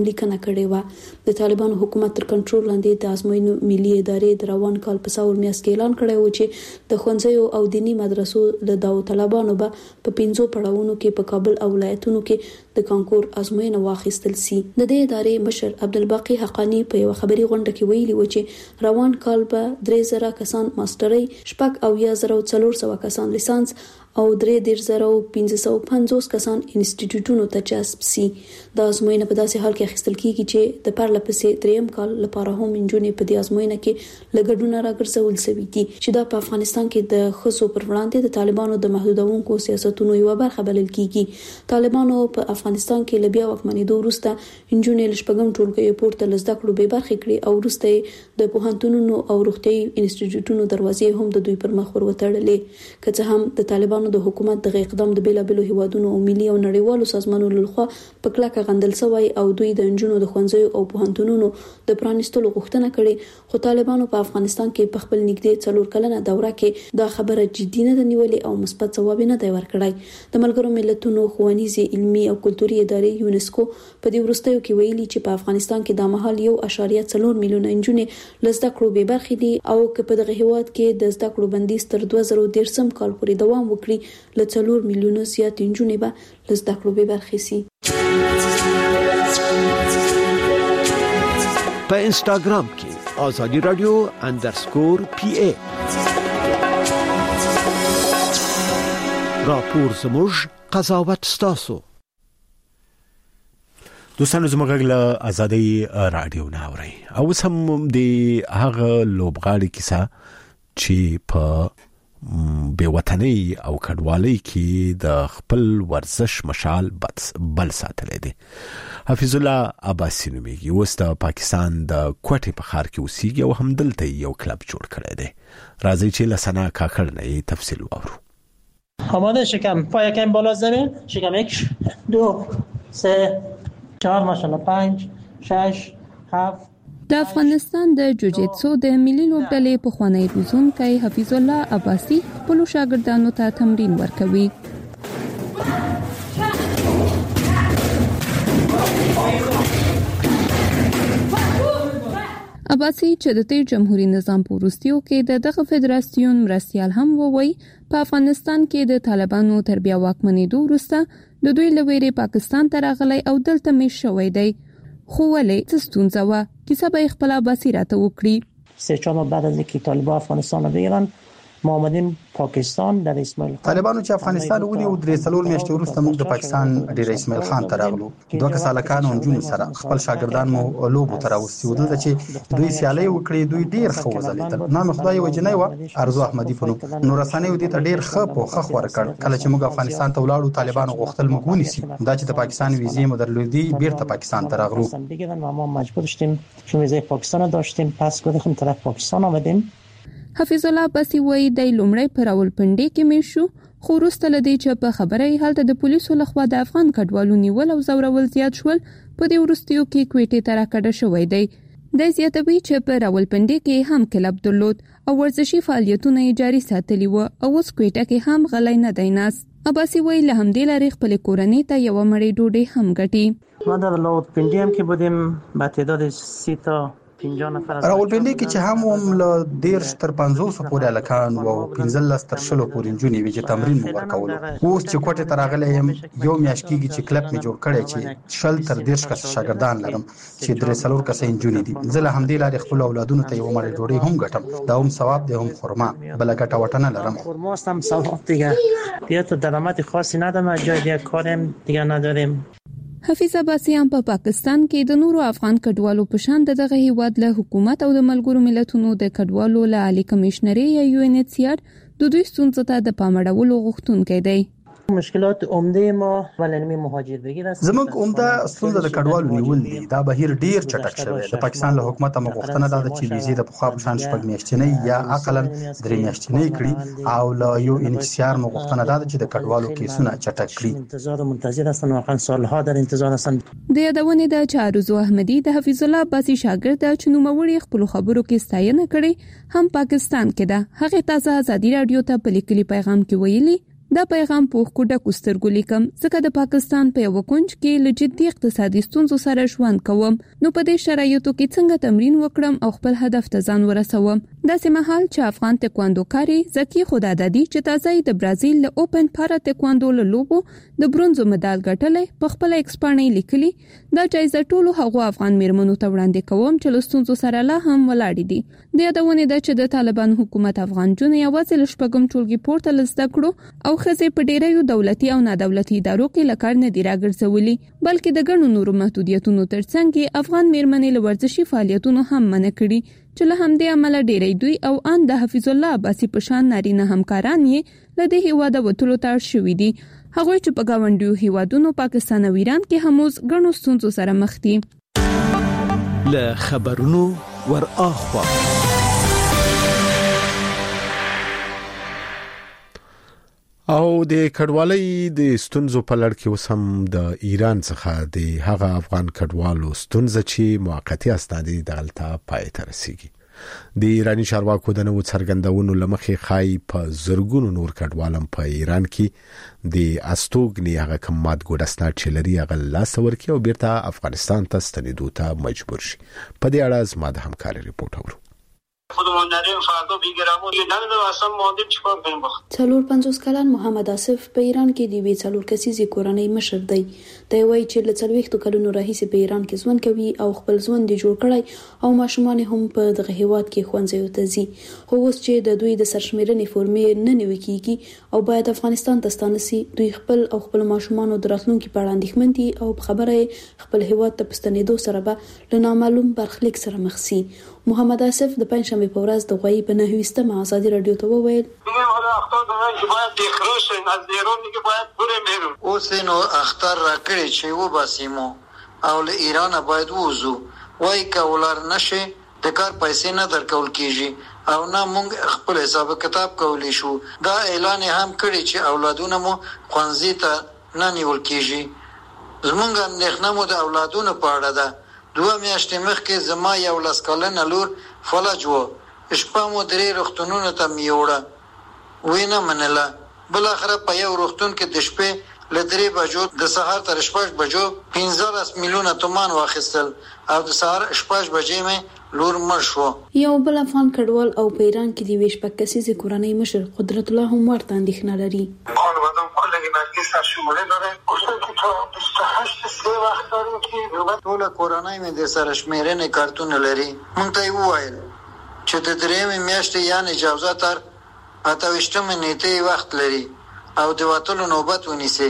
هم لیکنه کړې و. د طالبانو حکومت تر کنټرول لاندې د ازموینو ملي ادارې د روان کال په ساور میاشت کې اعلان کړی و چې د ښوونځیو او دینی مدرسو له داوطلبانو به په پنځو پړاوونو کې په کابل او ولایتونو کې د کانکور ازموینه واخیستل سي. د دې ادارې مشر عبدالباقی حقانی په یو خبري غونډه کې ویلي و چې روان کال به درې زره کسان ماسترۍ، شپږ او یا زره څلور سوه کسان لیسانس او درې دېرش زره پنځه سوه پنځوس کسان انسټیټیوټونو ته جذب سي. د ازموینه په داسې حال کې اخیستل کیږي چې د پرله پسې دریم کال لپاره هم انجونې په دې ازموینه کې لګډونه راګرځول شوي دي چې دا په افغانستان کې د ښځو پر وړاندې د طالبانو د محدودونکو سیاستونو یو برخه بلل کیږي. طالبانو په افغانستان کې لبیا وکمنېدو وروسته انجونې له شپږم ټولګي پورته له زده کړو بې برخې کړې او وروسته د پوهنتونونو او روغتیايي انسټیټیوټونو دروازې هم د دوی پر مخ ور وتړلې. که څه هم د طالبانو د حکومت د اقدام د بیلابېلو هیوادونو او ملي او نړیوالو سازمانونو لخوا په کلکه غندل شوی او دوی د انجونو د ښوونځیو او پوهنتونونو د پرانیستلو غوښتنه کړې، خو طالبانو په افغانستان کې په خپل نږدې څلور کلنه دوره کې دا خبره جدي نه ده نیولې او مثبت ځواب نه دی ورکړی. د ملګرو ملتونو ښوونیزې، علمي او کلتوري ادارې یونسکو په دې وروستیو کې ویلي چې په افغانستان کې د مهال یو اشاریه څلور میلیونه انجونې له زده کړو بې برخې دي او که په دغه هیواد کې د زده کړو بندیز تر دوه زره دېرشم کال پورې دوام وکړي له څلور میلیونه زیات انجونې به له زده کړو بې برخې سي. په انسټاګرام کې آزادي رادیو انډرسکور پی ای راپور زموږ قضاوت ستاسو. دوستانو زموږ له آزادي رادیو ناوري او سم د هغه لوبغاړي کیسه چې په بې وطنۍ او کډوالۍ کې د خپل ورزش مشال بل ساتلی دی. حفیظ الله عباسی نومیږي، اوس د پاکستان د کوټې په ښار کې اوسیږي او همدلته یو کلب جوړ کړی دی. راځئ چې له ثنا کاکړ نه یې تفصیل واورو. آماده شکم، پای کم بالا زمین، شکم یک دو سه چهار ماشاءالله پنج شش هفت. د افغانستان د جوجیتسو د ملي لوبډلې پخوانی روزونکی حفیظ الله عباسی خپل شاګردانو ته تمرین ورکوي. عباسی چې د تیر جمهوریت نظام په وروستیو کې د دغه فدراسیون مرستیال هم ووي، په افغانستان کې د طالبانو تر بیا واکمنېدو وروسته د دوی لویری پاکستان ته راغلی او دلته مې شوی دی. خو ولې څه ستونزه وه؟ کیسه به خپل عباسی راته وکړي. سه چهار ماه بعد از اینکه طالبان افغانستان رو بگیرن ما آمدیم پاکستان در اسماعیل خان. طالبانو چې افغانستان ونیو درې څلور میاشتې وروسته موږ د پاکستان ډیر اسماعیل خان ته راغلو. دوه کساله کان او جون سره خپل شاګردان مو لوبو تر اوسې ودل چې دوی سیالي وکړي، دوی ډیر خو وزلیدل. نام خدای وجنی و ارزو احمدی په نو رسنۍ ودی ته ډیر خپ او خخ ورکړ. کله چې موږ افغانستان ته ولاړو طالبانو غوښتل موږ ونیسي، دا چې د پاکستان ویزې مو درلودي بیرته پاکستان ته راغلو. ما مجبور شدیم چون ویزه پاکستان داشتیم، پس گفتیم طرف پاکستان آمدیم. حفیظ الله عباسی وایي د لومړی پر راولپنډي کې مې شو، خو وروسته له دې چې په خبره یې هلته د پولیسو لخوا د افغان کډوالو نیول او ځورول زیات شول، په دې وروستیو کې کوټې ته راکډه شوی دی. د زیاتوي چې په راولپنډي کې هم کلب درلود او ورزشي فعالیتونه یې جاري ساتلي و او اوس کوټه کې هم غلی نه دی ناست. عباسی وایي له همدې لارې خپل کورنۍ ته یو مړۍ ډوډۍ هم ګټي. ما در راولپنډي هم کې بودیم با تعداد سی تا راولپنډي کې چې هم هم له دیرش تر پنځوس پورې الکان او پنځلس تر شلو پورې جونې وی چې تمرین مو ورکول. اوس چې کوټه ته راغلی یم یو میاشت کېږي چې کلب می جوړ کړی چې شل تر دیرش کس شاګردان لرم چې درې څلور کس جونې دي. زه له همدې لارې خپل اولادونو ته یو مړۍ ډوډۍ هم ګټم، دا هم ثواب دی هم خرما، بل ګټه وټه نه لرم. خرما هم ثواب دیگه، بیا تو درآمد خاصی ندارم، جای دیگه کارم دیگه نداریم. حفیظ عباسی هم په پاکستان کې د نورو افغان کډوالو په شان دغه هیواد له حکومت او د ملګرو ملتونو د کډوالو له عالی کمشنري یا یو ان ایچ سی آر د دوی ستونزو ته د پامړولو غوښتونکی دی. مشکلات عمده ما ولنمی مهاجر بگیر است. زموږ عمده ستونزه د کډوالو نیول دي. دا بهیر ډیر چټک شوی. د پاکستان له حکومت هم غوښتنه ده چې ویزې د پخوا په شان شپږ میاشتې یا اقلا درې میاشتې کړي او له یو ان ایچ سی آر مو غوښتنه ده چې د کډوالو کیسونه چټک کړي. انتظار منتظر هستن، واقعا سالها در انتظار هستن. د یادونې د چارزو احمدی د حفیظ الله عباسی شاګرد چې نوموړي خپل خبرو کې ستاینه کړې هم پاکستان کې ده. هغه تازه آزادي رادیو ته په لیکلي پیغام کې ویلي دا پیغام په کوډه کوسترګو لیکم ځکه د پاکستان په یو کونج کې لجدي اقتصادي ستونزو سره ژوند کوم نو په دې شرایطو کې څنګه تمرین وکړم او خپل هدف ته ځان ورسوم دا سمحال چې افغان تکواندوکاري زکی خدادادي چې تازه د برازیل له اوپن پارا تکواندو له لوبو د برونزو مډال ګټلې په خپل ایکسپانې لیکلي دا جایزه ټولو هغو افغان میرمنو ته وړاندې کوم چې له ستونزو سره لا هم ولاړ دي د یادونه ده چې د طالبان حکومت افغان جون یوازې لشپګم ټولګي پورته لزده کړو او خزه په ډیرو دولتي او نادولتي ادارو کې لکار نه دی راګرځولي بلکې د ګڼو نورو محدودیتونو ترڅنګ افغان میرمنې له ورزشي فعالیتونو هم منع کړي چې له همدې عمله ډیرې دوی او ان د حفیظ الله عباسي په شان نارینه همکاران یې له دې هیواده وټولو تر شوې دي هغه چې په گاونډیو هیوادونو پاکستان او ایران کې هموز ګڼو ستونزو سره مخ دي له خبرونو ور اخوا او د کډوالۍ د ستونزو په لړ کې اوس هم د ایران څخه د هغه افغان کډوالو ستونزې چې موقتی استادي دغلطه پای ته رسیږي د ایرانی چارواکو د نو څرګندونو لمخې خای په زرګونو نور کډوالم په ایران کې د استوګنی هغه کمات ګډسنا چلري هغه لاس ورکی او بیرته افغانستان ته ستنیدو ته مجبور شي په دې اړه زما د همکاري ریپورت اورو خودمون داریم فردا بیگرامو یه نمیدونم اصلا ماندیم چیکار کنیم بخ څلور پنځوس کلن محمد آصف په ایران کې دی وی څلور کسیزي کورنۍ مشر دی د وای چې له څلويختو کلونو راهیسې په ایران کې ژوند کوي او خپل ژوند دی جوړ کړی او ماشومان هم په دغه هیواد کې خوندې ته ځي خو اوس چې د دوی د سرشمیرنې فورمې نه نیو کیږي او باید افغانستان ته ستانسي دوی خپل او خپل ماشومان د راتلونکو په اړه اندېښمن دي او په خبره خپل هیواد ته پستنېدو سره به له نامعلوم برخلیک سره مخ شي محمد آصف د پنځمې په ورځ د غوي په نهويستمه ازادي رادیو ته وویل اوس نو اختر را کړی چې و باسیمو او له ایران باید وځو وای کولار نشي د کار پیسې نه درکول کیږي او نه مونږ خپل حساب کتاب کولی شو دا اعلان هم کړی چې اولادونه مو خوانزي ته نه نیول کیږي زمونږ اندېښنه مو د اولادونو په اړه ده دوه میاشتې مخکې زما یو لاس کلنه لور فلج و شپه مو درې روغتونونو ته میوړه وینه منله بل اخر په یو روغتون کې د شپې له درې بجو د سهار تر شپږ بجو پنځه میلیونه تومان واخیستل او د سهار شپږ بجې مې لور مړ شو یو بل افغان کډوال او په ایران کې دی ویش پکسیزي کورنۍ مشر قدرت الله هم ورته اندېښنه لري ټول کورنۍ مې د سره شمیرنې کارتون لري مونږ ته وویل چې د درېمې میاشتې یعنی اجازه تر اته ویشتمې نیټې وخت لري او د وټلو نوبت ونیسي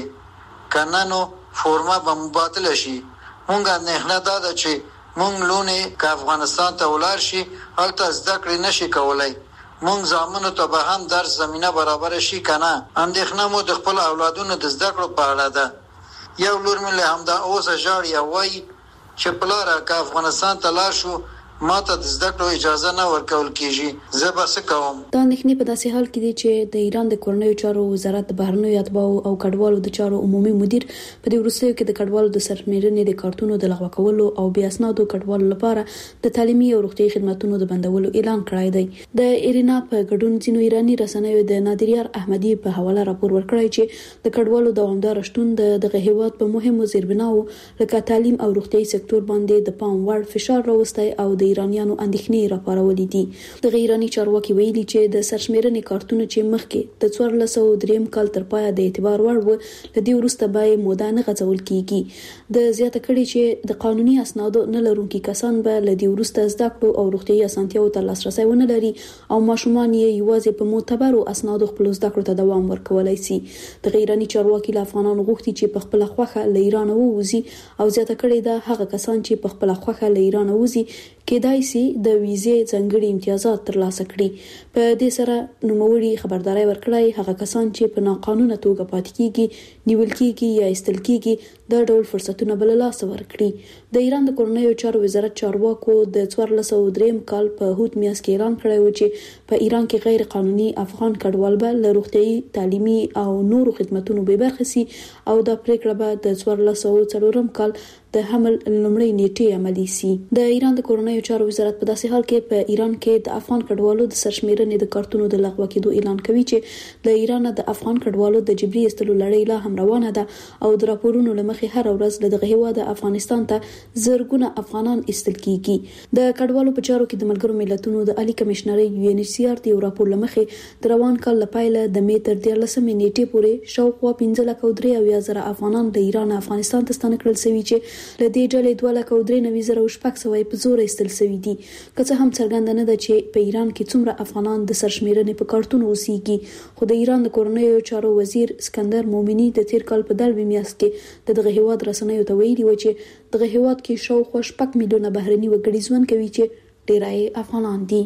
کنه نو فورما به مبادله شي مونږ نه نه دا چې مونږ لونه ک افغانستان ته ولر شي هلته زده کړې نشي کولای مونږ زامنو ته به هم درس زمينه برابر شي کنه اندېښنه مو د خپل اولادونو د زده کړو په اړه ده یو لور مې له همدا اوسه ژاړي او وایي چې پلاره که افغانستان ته لاړ شو ماته د زده کړو اجازه نه ورکول کیږي زه به څه کوم دا اندېښنې په داسې حال کې دي چې د ایران د کورنیو چارو وزارت د بهرنیو اتباعو او کډوالو د چارو عمومي مدیر په دې وروستیو کې د کډوالو د سرشمیرنې د کارتونو د لغوه کولو او بیا اسنادو کډوالو لپاره د تعلیمي او روغتيایي خدماتو د بندولو اعلان کړی دی د ایرینا په ګډون ځینو ایرانی رسنیو د نادریار احمدی په حواله راپور ورکړی چې د کډوالو دوامدار شتون د دغه هیواد په مهمو زیربناو لکه تعلیم او روغتيایي سکتور باندې د پام وړ فشار راوستي او د ایرانیانو اندېښنې راپارولې دي د ایرانی چارواکي ویلي چې د سرشمیرنې کارتونه چې مخکې د څوارلس سوه درې کال تر پایه د اعتبار وړ و لدی ورسته به موده نه غځول کیږي د زیاته کړي چې د قانوني اسنادو نه لرونکي کسان به لدی ورسته زده کړو او روغتيایي اسانتیاو ته لاسرسي ونه لري او ماشومان یې یوازې په معتبرو اسنادو خپل زده کړو ته دوام ورکولای شي د ایرانی چارواکي له افغانانو غوښتي چې په خپل خوخه له ایران ووزي او زیاته کړي دا هغه کسان چې په خپل خوخه له ایران ووزي کېدای شي د ویزې ځانګړي امتیازات ترلاسه کړي په دې سره نوموړي خبرداري ورکړای هغه کسان چې په ناقانونه توګه پاتې کیږي نیول کیږي یا استل کیږي د ډول فرصتونه بل لاس ورکړي د ایران د کورنیو چارو وزارت چارواکو د څوارلس سوه درې کال په هوت میاشت کې اعلان کړی و چې په ایران کې غیر قانوني افغان کډوال به له روغتيایي تعلیمي او نورو خدماتونو به برخه سي او د پریکړه به د څوارلس سوه څلورم کال د حمل لومړی نیټه عملی سي. د ایران د کورنیو چارو وزارت په داسې حال کې په ایران کې د افغان کډوالو د سرشمیرنې د کارتونو د لغوه کېدو اعلان کوي چې د ایران د افغان کډوالو د جبري استلو لړۍ لا هم روانه ده او د راپورونو لمخې هر ورځ له دغه هیواد افغانستان ته زرګونه افغانان استل کیږي. د کډوالو په چارو کې د ملګرو ملتونو د عالی کمشنري یو ان ایچ سی آر د راپور لمخې د روان کال لپاره د می تر دیارلسمې نیټې پورې شاوخوا پنځه لک او درې اویا زره افغانان د ایران افغانستان ته ستانه کړل شوي چې له دې ډلې دوه لک او درې نوي زره او شپږ سوه په زور ایستل شوي دي. که څه هم څرګنده نه ده چې په ایران کې څومره افغانان د سرشمیرنې په کارتونو اوسېږي، خو د ایران د کورنیو چارو وزیر اسکندر مومنی د تیر کال په دلوي میاشت کې د دغه هیواد رسنیو ته ویلي و چې دغه هیواد کې شاوخوا شپږ میلیونه بهرني وګړي ژوند کوي چې ډیری افغانان دي.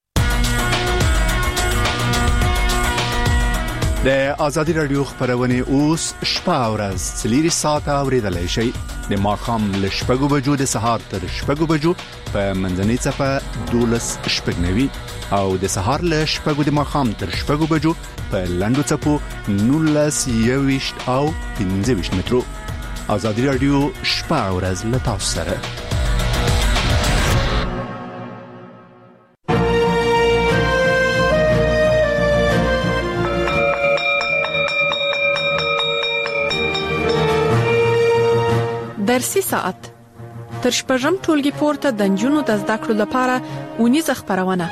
د ازادي رادیو خبرونه اوس شپه او ورځ څلوري ساعته اوریدلای شئ. د ماښام له شپږو بجو د سهار تر شپږو بجو په منځنۍ صفه دولس شپږنوي او د سهار له شپږو د ماښام تر شپږو بجو په لنډو څپو نولس یويشت او پنځه ویشت مترو. ازادي رادیو شپه او ورځ له تاسو سره. درسي ساعت تر شپږم ټولګي پورته د نجونو د زده کړو لپاره ونیزه خبرونه.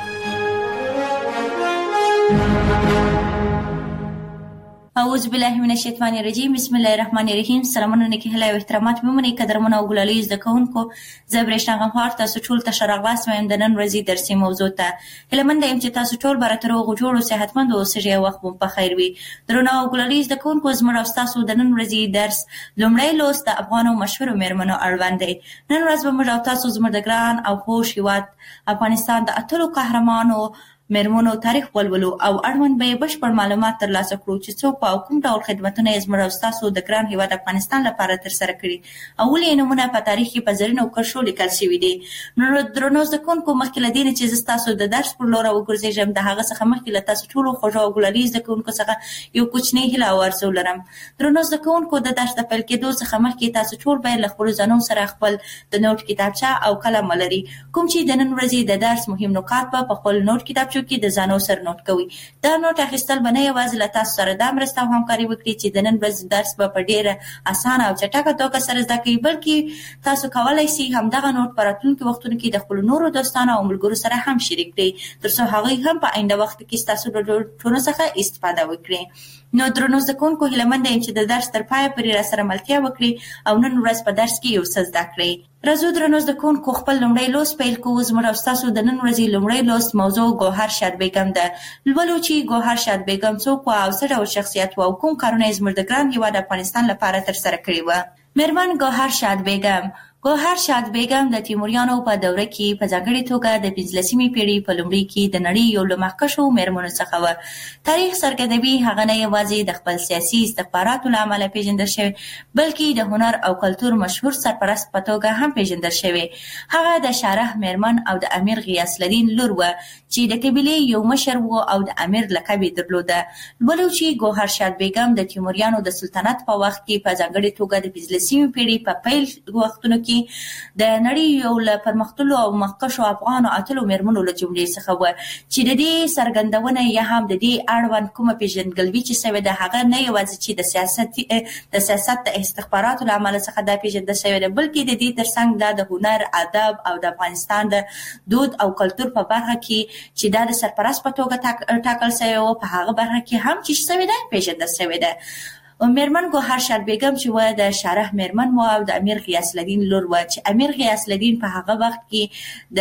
اعوذ بالله من الشیطان الرجیم. بسم الله الرحمن الرحیم. سلامونه نکهله او احترامات ممنې قدرمنه او ګلالي زده کوونکو، زه برېښنا غمهار تاسو ټول ته ښه راغلاست وایم د نن ورځې درسي موضوع ته. هیله منده یم چې تاسو ټول به تر هغو جوړ او صحتمند اوسئ او وخت مو په خیر وي. درنو او ګلالي زده کوونکو، زموږ او ستاسو د نن ورځې درس لومړی لوست د افغانو مشهورو میرمنو اړوند دی. نن ورځ به موږ او تاسو زموږ د ګران او خوږ هېواد افغانستان د اتلو قهرمانو میرمنو تاریخ ولولو او اړوند به بشپړ معلومات ترلاسه کړو چې څوک او کوم ډول خدمتونه یې زموږ او ستاسو د ګران هېواد افغانستان لپاره ترسره کړي او ولې نمونه په تاریخ کې په زرینو کرښو لیکل شوي دي. نو درنو زده کوونکو، مخکې له دې نه چې زه ستاسو د درس پر لور وګرځېږم، د هغه څخه مخکې له تاسو ټولو خوږو او ګلالي زده کوونکو څخه یو کوچنی هیله او ارزو لرم. درنو زده کوونکو، د درس د پیل کېدو څخه مخکې تاسو ټول باید له خپلو ځانونو سره خپل د نوټ کتابچه او قلم ولري، کوم چې د نن ورځې د درس مهم نکات په خپل نوټ کتابچو کې د ځانو سره نوٹ کوي. دا نوٹ اخیستل به نه یوازې له تاسو سره دا مرسته او همکاري وکړي چې د نن ورځې درس به په ډېره اسانه او چټکه توګه سره زده کړئ، بلکې تاسو کولی شئ همدغه نوٹ په راتلونکي وختونو کې د خپلو نورو دوستانو او ملګرو سره هم شریک کړئ، تر څو هغوی هم په آینده وخت کې ستاسو له نوټونو څخه استفاده وکړي. نو درنو زده کوونکو، هیله منده یم چې د درس تر پایه پورې راسره ملتیا وکړي او نن ورځ په درس کې یو څه زده کړئ. راځو درنو زده کوونکو، خپل لومړی لوست پیل کوو. زموږ او ستاسو د نن ورځې لومړی لوست موضوع ګوهر شاد بیګم ده. لولو چې ګوهر شاد بیګم څوک وه او څه ډول شخصیت وه او کوم کارونه یې زموږ د ګران هېواد افغانستان لپاره ترسره کړي وه. میرمن ګوهر شاد بیګم ګوهر شاد بیګم د تیموریانو په دوره کې په ځانګړې توګه د پنځلسمې پیړۍ په لومړي کې د نړۍ یو له مخکښو میرمنو څخه وه. تاریخ څرګندوي هغه نه یوازې د خپل سیاسي استخباراتو له امله پیژندل شوې، بلکې د هنر او کلتور مشهور سرپرست په توګه هم پیژندل شوې. هغه د شارح میرمن او د امیر غیاث الدین لور وه چې د قبیلې یو مشر و او د امیر لقب یې درلوده. لولو چې ګوهر شاد بیګم د تیموریانو د سلطنت په وخت کې په ځانګړې توګه د پنځلسمې پیړۍ په پیل وختونو کې د نړۍ یو له پرمختللو او مخکښو افغانو اتلو میرمنو له جملې څخه وه چې د دې څرګندونه یا هم د دې اړوند کومه پیژندګلوي چې شوې ده، هغه نه یوازې چې د سیاست د سیاست د استخباراتو له امله څخه دا پیژندل شوې ده، بلکې د دې ترڅنګ دا د هنر، ادب او د افغانستان د دود او کلتور په برخه کې چې دا د سرپرست په توګه ټاکل شوی و، په هغه برخه کې هم چې شوې ده پیژندل شوې ده. میرمن ګوهر شاد بیګم چې وه د شارح میرمن وه او د امیر غیاث الدین لور وه چې امیر غیاث الدین په هغه وخت کې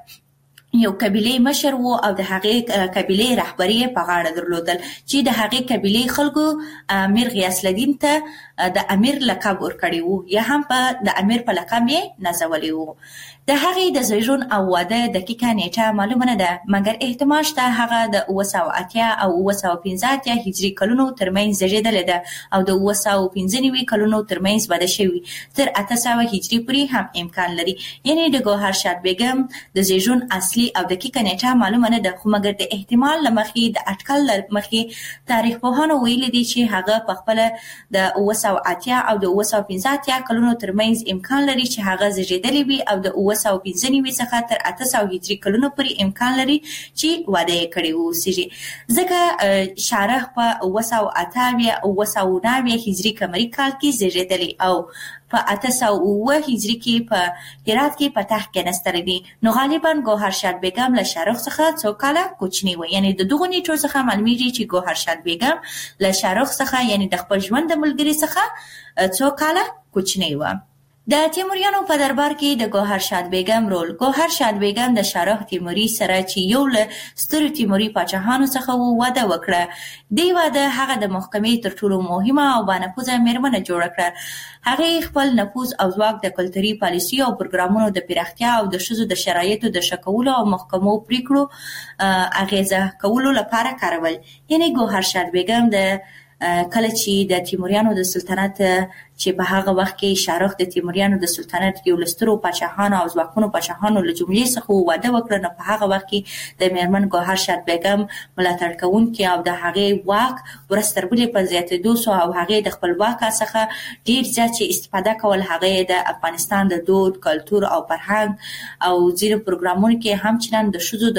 د یو قبیلې مشر و او د هغې قبیلې رهبري په غاړه درلودل چې د هغې قبیلې خلکو امیر غیاث الدین ته د امیر لقب ورکړی و یا هم په د امیر په لقب یې نازولی و. د هغې د زیږون او واده دقیقه نیټه معلومه نه ده، مګر احتمال شته هغه د اوه سوه اتیا او اوه سوه پنځه اتیا هجري کلونو ترمنځ زیږېدلې ده او د اوه سوه پنځه نوي کلونو ترمنځ واده شوي، تر اته سوه هجري پورې هم امکان لري. یعنې د ګوهرشاد بیګم د زیږون اصلي او دقیقه نیټه معلومه نه ده، خو مګر د احتمال له مخې د اټکل له مخې تاریخ پوهانو ویلي دي چې هغه په خپله د اوه سوه اتیا او د اوه سوه پنځه اتیا کلونو ترمنځ امکان لري چې هغه زیږېدلې وي او د اوه سوه پنځه نوي څخه تر اته سوه هجري کلونو پورې امکان لري چې واده یې کړی واوسېږي. ځکه شارح په اوه سوه اته اویا اوه سوه نهه اویا هجري قمري کال کې زیږېدلی او په اته سوه اوه هجري کې په هرات کې په تخت کېناستلی دي، نو غالبا ګوهرشاد بیګم له شارح څخه څو کاله کوچنی و. یعنې د دغو نیټو څخه معلومیږي چې ګوهرشاد بیګم له شارح څخه یعنې د خپل ژوند د ملګري څخه څو کاله کوچنی و. د تیموریانو په دربار کې د ګوهرشاد بیګم رول. ګوهرشاد بیګم د شارح تیموري سره چې یو له سترو تیموري پاچاهانو څخه و واده وکړه. دې واده هغه د محکمې تر ټولو مهمه او بانفوذه میرمنه جوړه کړه. هغې خپل نفوذ او ځواک د کلتوري پالیسي او پروګرامونو د پراختیا او د ښځو د شرایطو د ښه کولو او محکمو پریکړو اغیزه کولو لپاره کارول. یعنې ګوهرشاد بیګم د کله چې د تیموریانو د سلطنت چې په هغه وخت کې شارح د تیموریانو د سلطنت یو له سترو پاچاهانو او ځواکمنو پاچاهانو له جملې څخه واده وکړه، نو په هغه وخت کې د میرمن ګوهرشاد بیګم ملاتړ کوونکي او د هغې واک ورځ تر بلې په زیاتېدو سو او هغې د خپل واک څخه ډېر زیات چې استفاده کول. هغې د افغانستان د دود، کلتور او فرهنګ او ځینو پروګرامونو کې هم چندان د ښځو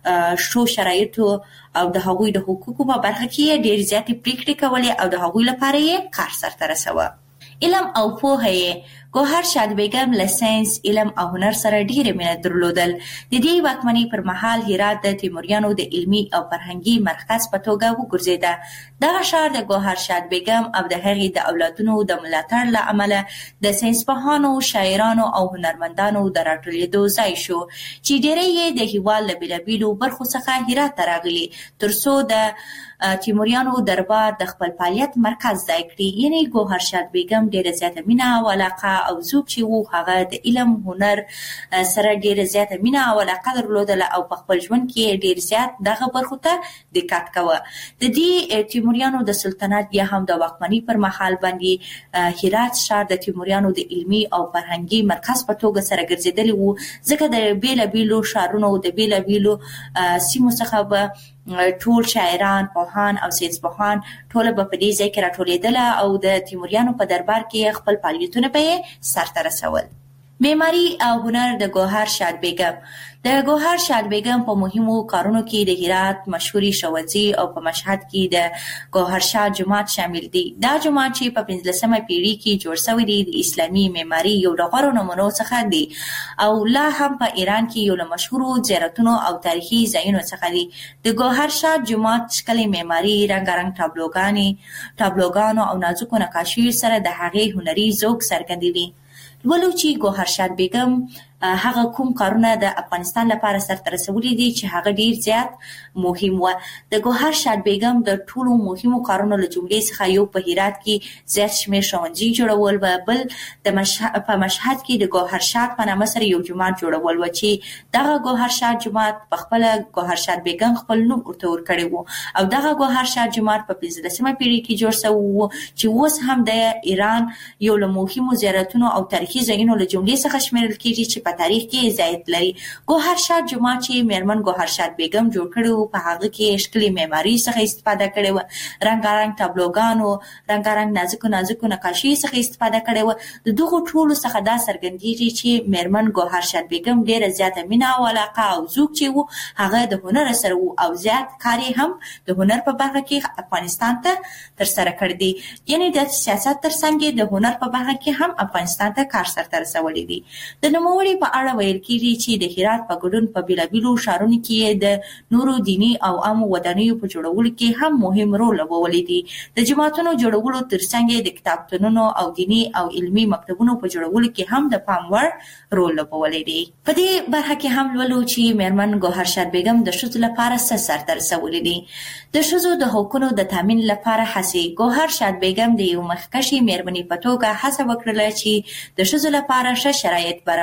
د ښو شرایطو او د هغوی د حقوقو په برخه کې ډېر زیاتې پریکړې کولې او د هغوی لپاره یې کار سرته رسوه. علم او پوهه یې. ګوهرشاد بیګم له ساینس، علم او هنر سره ډېره مینه درلودل. د دې واکمنۍ پر مهال هرات د تیموریانو د علمي او فرهنګي مرکز په توګه وګرځېده. دغه ښار د ګوهرشاد بیګم او د هغې د اولادونو د ملاتړ له امله د ساینسپوهانو، شاعرانو او هنرمندانو د راټولېدو ځای شو چې ډېری یې د هېواد له بېلابېلو برخو څخه هرات ته راغلي تر څو د تیموریانو دربار د خپل فعالیت مرکز ځای کړي. یعنې ګوهرشاد بیګم ډېره زیاته مینه او علاقه او ذوق چې و هغه د علم هنر سره ډېره زیاته مینه او علاقه درلودله او په خپل ژوند کې ډېر زیات دغه برخو ته دقت کوه. د دې تیموریانو د سلطنت یا هم د واکمنۍ پر مهال باندې هرات ښار د تیموریانو د علمي او فرهنګي مرکز په توګه سره ګرځېدلی و، ځکه د بېلابېلو ښارونو د بېلابېلو سیمو څخه به ټول شاعران، پوهان او ساینسپوهان ټوله به په دې ځای کې راټولېدله او د تیموریانو په دربار کې خپل فعالیتونه به یې سرته رسول. معماري او هنر د ګوهرشاد بیګم. د ګوهرشاد بیګم په مهمو کارونو کې د هرات مشهوري ښوونځي او په مشهد کې د ګوهرشاد جومات شامل دي. دا جومات چې په پنځلسمه پیړۍ کې جوړ شوی دی د اسلامي معماري یو له غوره نمونو څخه دی او لا هم په ایران کې یو له مشهورو زیارتونو او تاریخي ځایونو څخه دی. د ګوهرشاد جومات ښکلې معماري، رنګارنګ تابلوګانې تابلوګانو او نازکو نقاشیو سره د هغې هنري ذوق څرګندوي. ولو چې ګوهرشاد بیګم هغه کوم کارونه د افغانستان لپاره سرته رسولي دي چې هغه ډیر زیات مهم و. د ګوهرشاد بیګم د ټولو مهمو کارونو له جملې څخه یو په هرات کې زیات شمېر ښوونځي جوړول و، بل د مشهد په مشهد کې د ګوهرشاد په نامه سره یو جومات جوړول و چې دغه ګوهرشاد جومات په خپله ګوهرشاد بیګم خپل نوم ورته ورکړی و او دغه ګوهرشاد جومات په پنځلسمه پیړۍ کې جوړ شوی و چې اوس هم د ایران یو له مهمو زیارتونو او تاریخي ځایونو له جملې څخه شمېرل کېږي چې په تاریخ کې ځایت لري. ګوهرشاد جومات چې میرمن ګوهرشاد بیګم جوړ کړی و په هغه کې ښکلې معماري څخه استفاده کړې وه، رنګارنګ تابلوګانو، رنګارنګ نازکو نازکو نقاشي څخه استفاده کړې وه. د دغو ټولو څخه دا څرګندېږي چې میرمن ګوهرشاد بیګم ډېره زیاته مینه او علاقه او ذوق چې و هغه د هنر سره و او زیات کار یې هم د هنر په برخه کې افغانستان ته ترسره کړی دی. یعنې د سیاست ترڅنګ د هنر په برخه کې هم افغانستان ته کار سرته رسولی دی. د نوموړي په اړه ویل کېږي چې د هرات په ګډون په بېلابېلو ښارونو کې د نورو دیني او عامو ودانیو په جوړولو کې هم مهم رول لوبولی دی. د جوماتونو جوړولو ترڅنګ د کتابتونونو او دیني او علمي مکتبونو په جوړولو کې هم د پام وړ رول لوبولی دی. په دې برخه کې هم لولو چې میرمن ګوهرشاد بیګم د ښځو لپاره څه سرته رسولی دی. د ښځو د حقونو د تامین لپاره هڅې. ګوهرشاد بیګم د یو مخکښې میرمنې په توګه هڅه وکړله چې د ښځو لپاره ښه شرایط برابر کړي.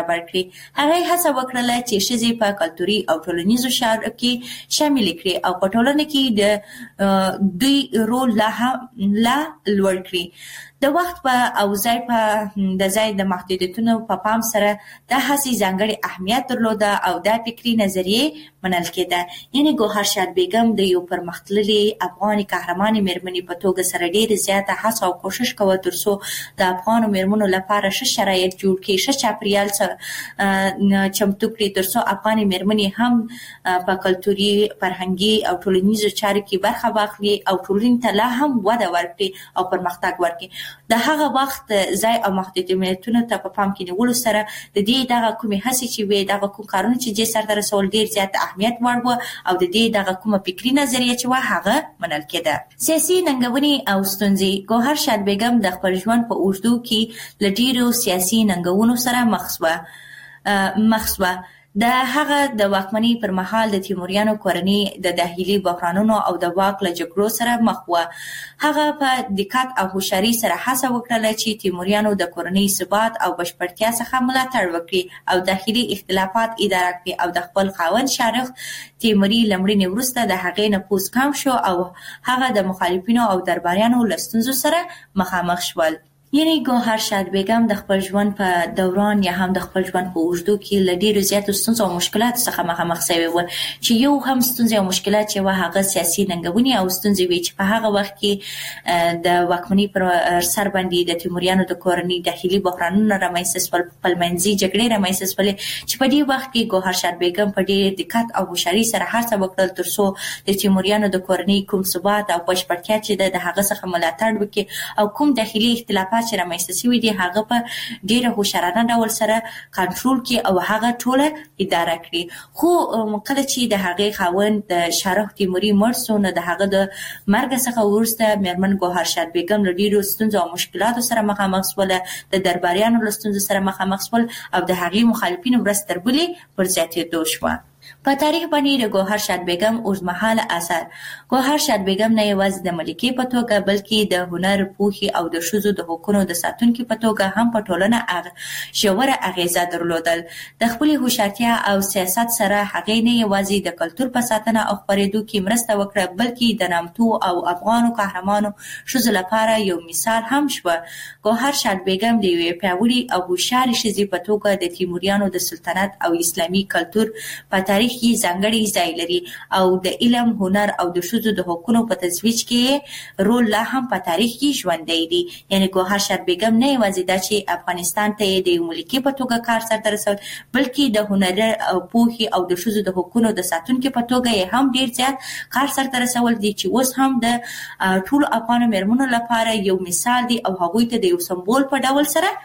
کړې. هغه هڅه وکړه چې ښځې په کلتوري او ټولنیزو چارو کې شامل کړي او په ټولنه کې د دوی رول لا لا لوړ کړي. د وخت په او ځای په د ځای د محدودیتونو په پام سره د هڅې ځانګړي اهمیت درلوده او دا فکري نظریه منل کېده. یعنی ګوهر شاد بیګم د یو پرمختللي افغاني قهرمانې مېرمنې په توګه سره ډېر زیاته هڅه او کوشش کوله ترڅو د افغانو مېرمنو لپاره ښه شرایط جوړ کړي، ښه چاپیریال چمتو کړي ترڅو افغاني مېرمنې هم په کلتوري، فرهنګي او ټولنیزو چارو کې برخه واخلي او ټولنې ته لا هم وده ورکړي او پرمختګ ورکړي. د هغه وخت ځای او محدودیتونو ته په پام کې نیولو سره د دې دغه کومې هڅې چې وې، دغه کوم کارونه چې دې سرته رسول ډېر زیات اهمیت وړ وو او د دې دغه کومه فکري نظریه چې وه هغه منل کېده. سیاسي ننګونې او ستونزې. ګوهر شاد بیګم د خپل ژوند په اوږدو کې له ډېرو سیاسي ننګونو سره مخ شوه مخ شوه د هغه د واکمنۍ پر مهال د تیموریانو کورنۍ د داخلي بحرانونو او د واک له جګړو سره مخ وه. هغه په دقت او هوښیارۍ سره هڅه وکړله چې تیموریانو د کورنۍ ثبات او بشپړتیا څخه ملاتړ وکړي او داخلي اختلافات اداره کړي او د خپل خاوند شارخ تیموري له مړینې وروسته د هغې نفوذ کم شو او هغه د مخالفینو او درباریانو له ستونزو سره مخامخ شول. یعنی ګوهر شاد بیګم د خپل ژوند په دوران یا هم د خپل ژوند په اوږدو کې له ډېرو زیاتو ستونزو او مشکلاتو څخه مخامخ شوې وه چې یو هم ستونزې او مشکلات چې وه هغه سیاسي ننګونې او ستونزې وې چې په هغه وخت کې د واکمنۍ پر سر باندې د تیموریانو د کورنۍ داخلي بحرانونه رامنځته شول، خپلمنځي جګړې رامنځته شولې چې په دې وخت کې ګوهر شاد بیګم په ډېر دقت او هوښیارۍ سره هڅه وکړل ترڅو د تیموریانو د کورنۍ کوم ثبات او بشپړتیا چې ده د هغه څخه ملاتړ وکړي او کوم داخلي اختلافات چې رامنځته شوي دي هغه په ډېره هوښیارانه ډول سره کنټرول کړي او هغه ټوله اداره کړي. خو کله چې د هغې خاوند د شارخ تیموري مړ شو نو د هغه د مرګ څخه وروسته مېرمن ګوهر شاد بیګم له ډېرو ستونزو او مشکلاتو سره مخامخ شوله، د درباریانو له ستونزو سره مخامخ شول او د هغې مخالفینو ورځ تر بلې پر زیاتېدو شوه. په تاریخ باندې د ګوهر شاد بیګم اوږدمهاله اثر. ګوهر شاد بیګم نه یوازې د ملکې په توګه بلکې د هنر، پوهې او د ښځو د حقونو د ساتونکي په توګه هم په ټولنه ژوره اغیزه درلودل. د خپلې هوښیارتیا او سیاست سره هغې نه یوازې د کلتور په ساتنه او خپرېدو کې مرسته وکړه بلکې د نامتو او افغانو قهرمانو ښځو لپاره یو مثال هم شوه. ګوهر شاد بیګم د یوې پیاوړې او هوښیارې ښځې په توګه د تیموریانو د سلطنت او اسلامي کلتور په تاریخ کې ځانګړی ځای لري او د علم، هنر او د ښځو د حقونو په ترویج کې رول لا هم په تاریخ کې ژوندی دی. یعنی ګوهر شاد بیګم نه یوازې دا چې افغانستان ته د یو ملکې په توګه کار سرته رسول بلکې د هنر او پوهې او د ښځو د حقونو د ساتونکي په توګه یې هم ډېر زیات کار سرته رسول دي چې اوس هم د ټولو افغانو مېرمنو لپاره یو مثال دی او هغوی ته د یو سمبول په ډول سره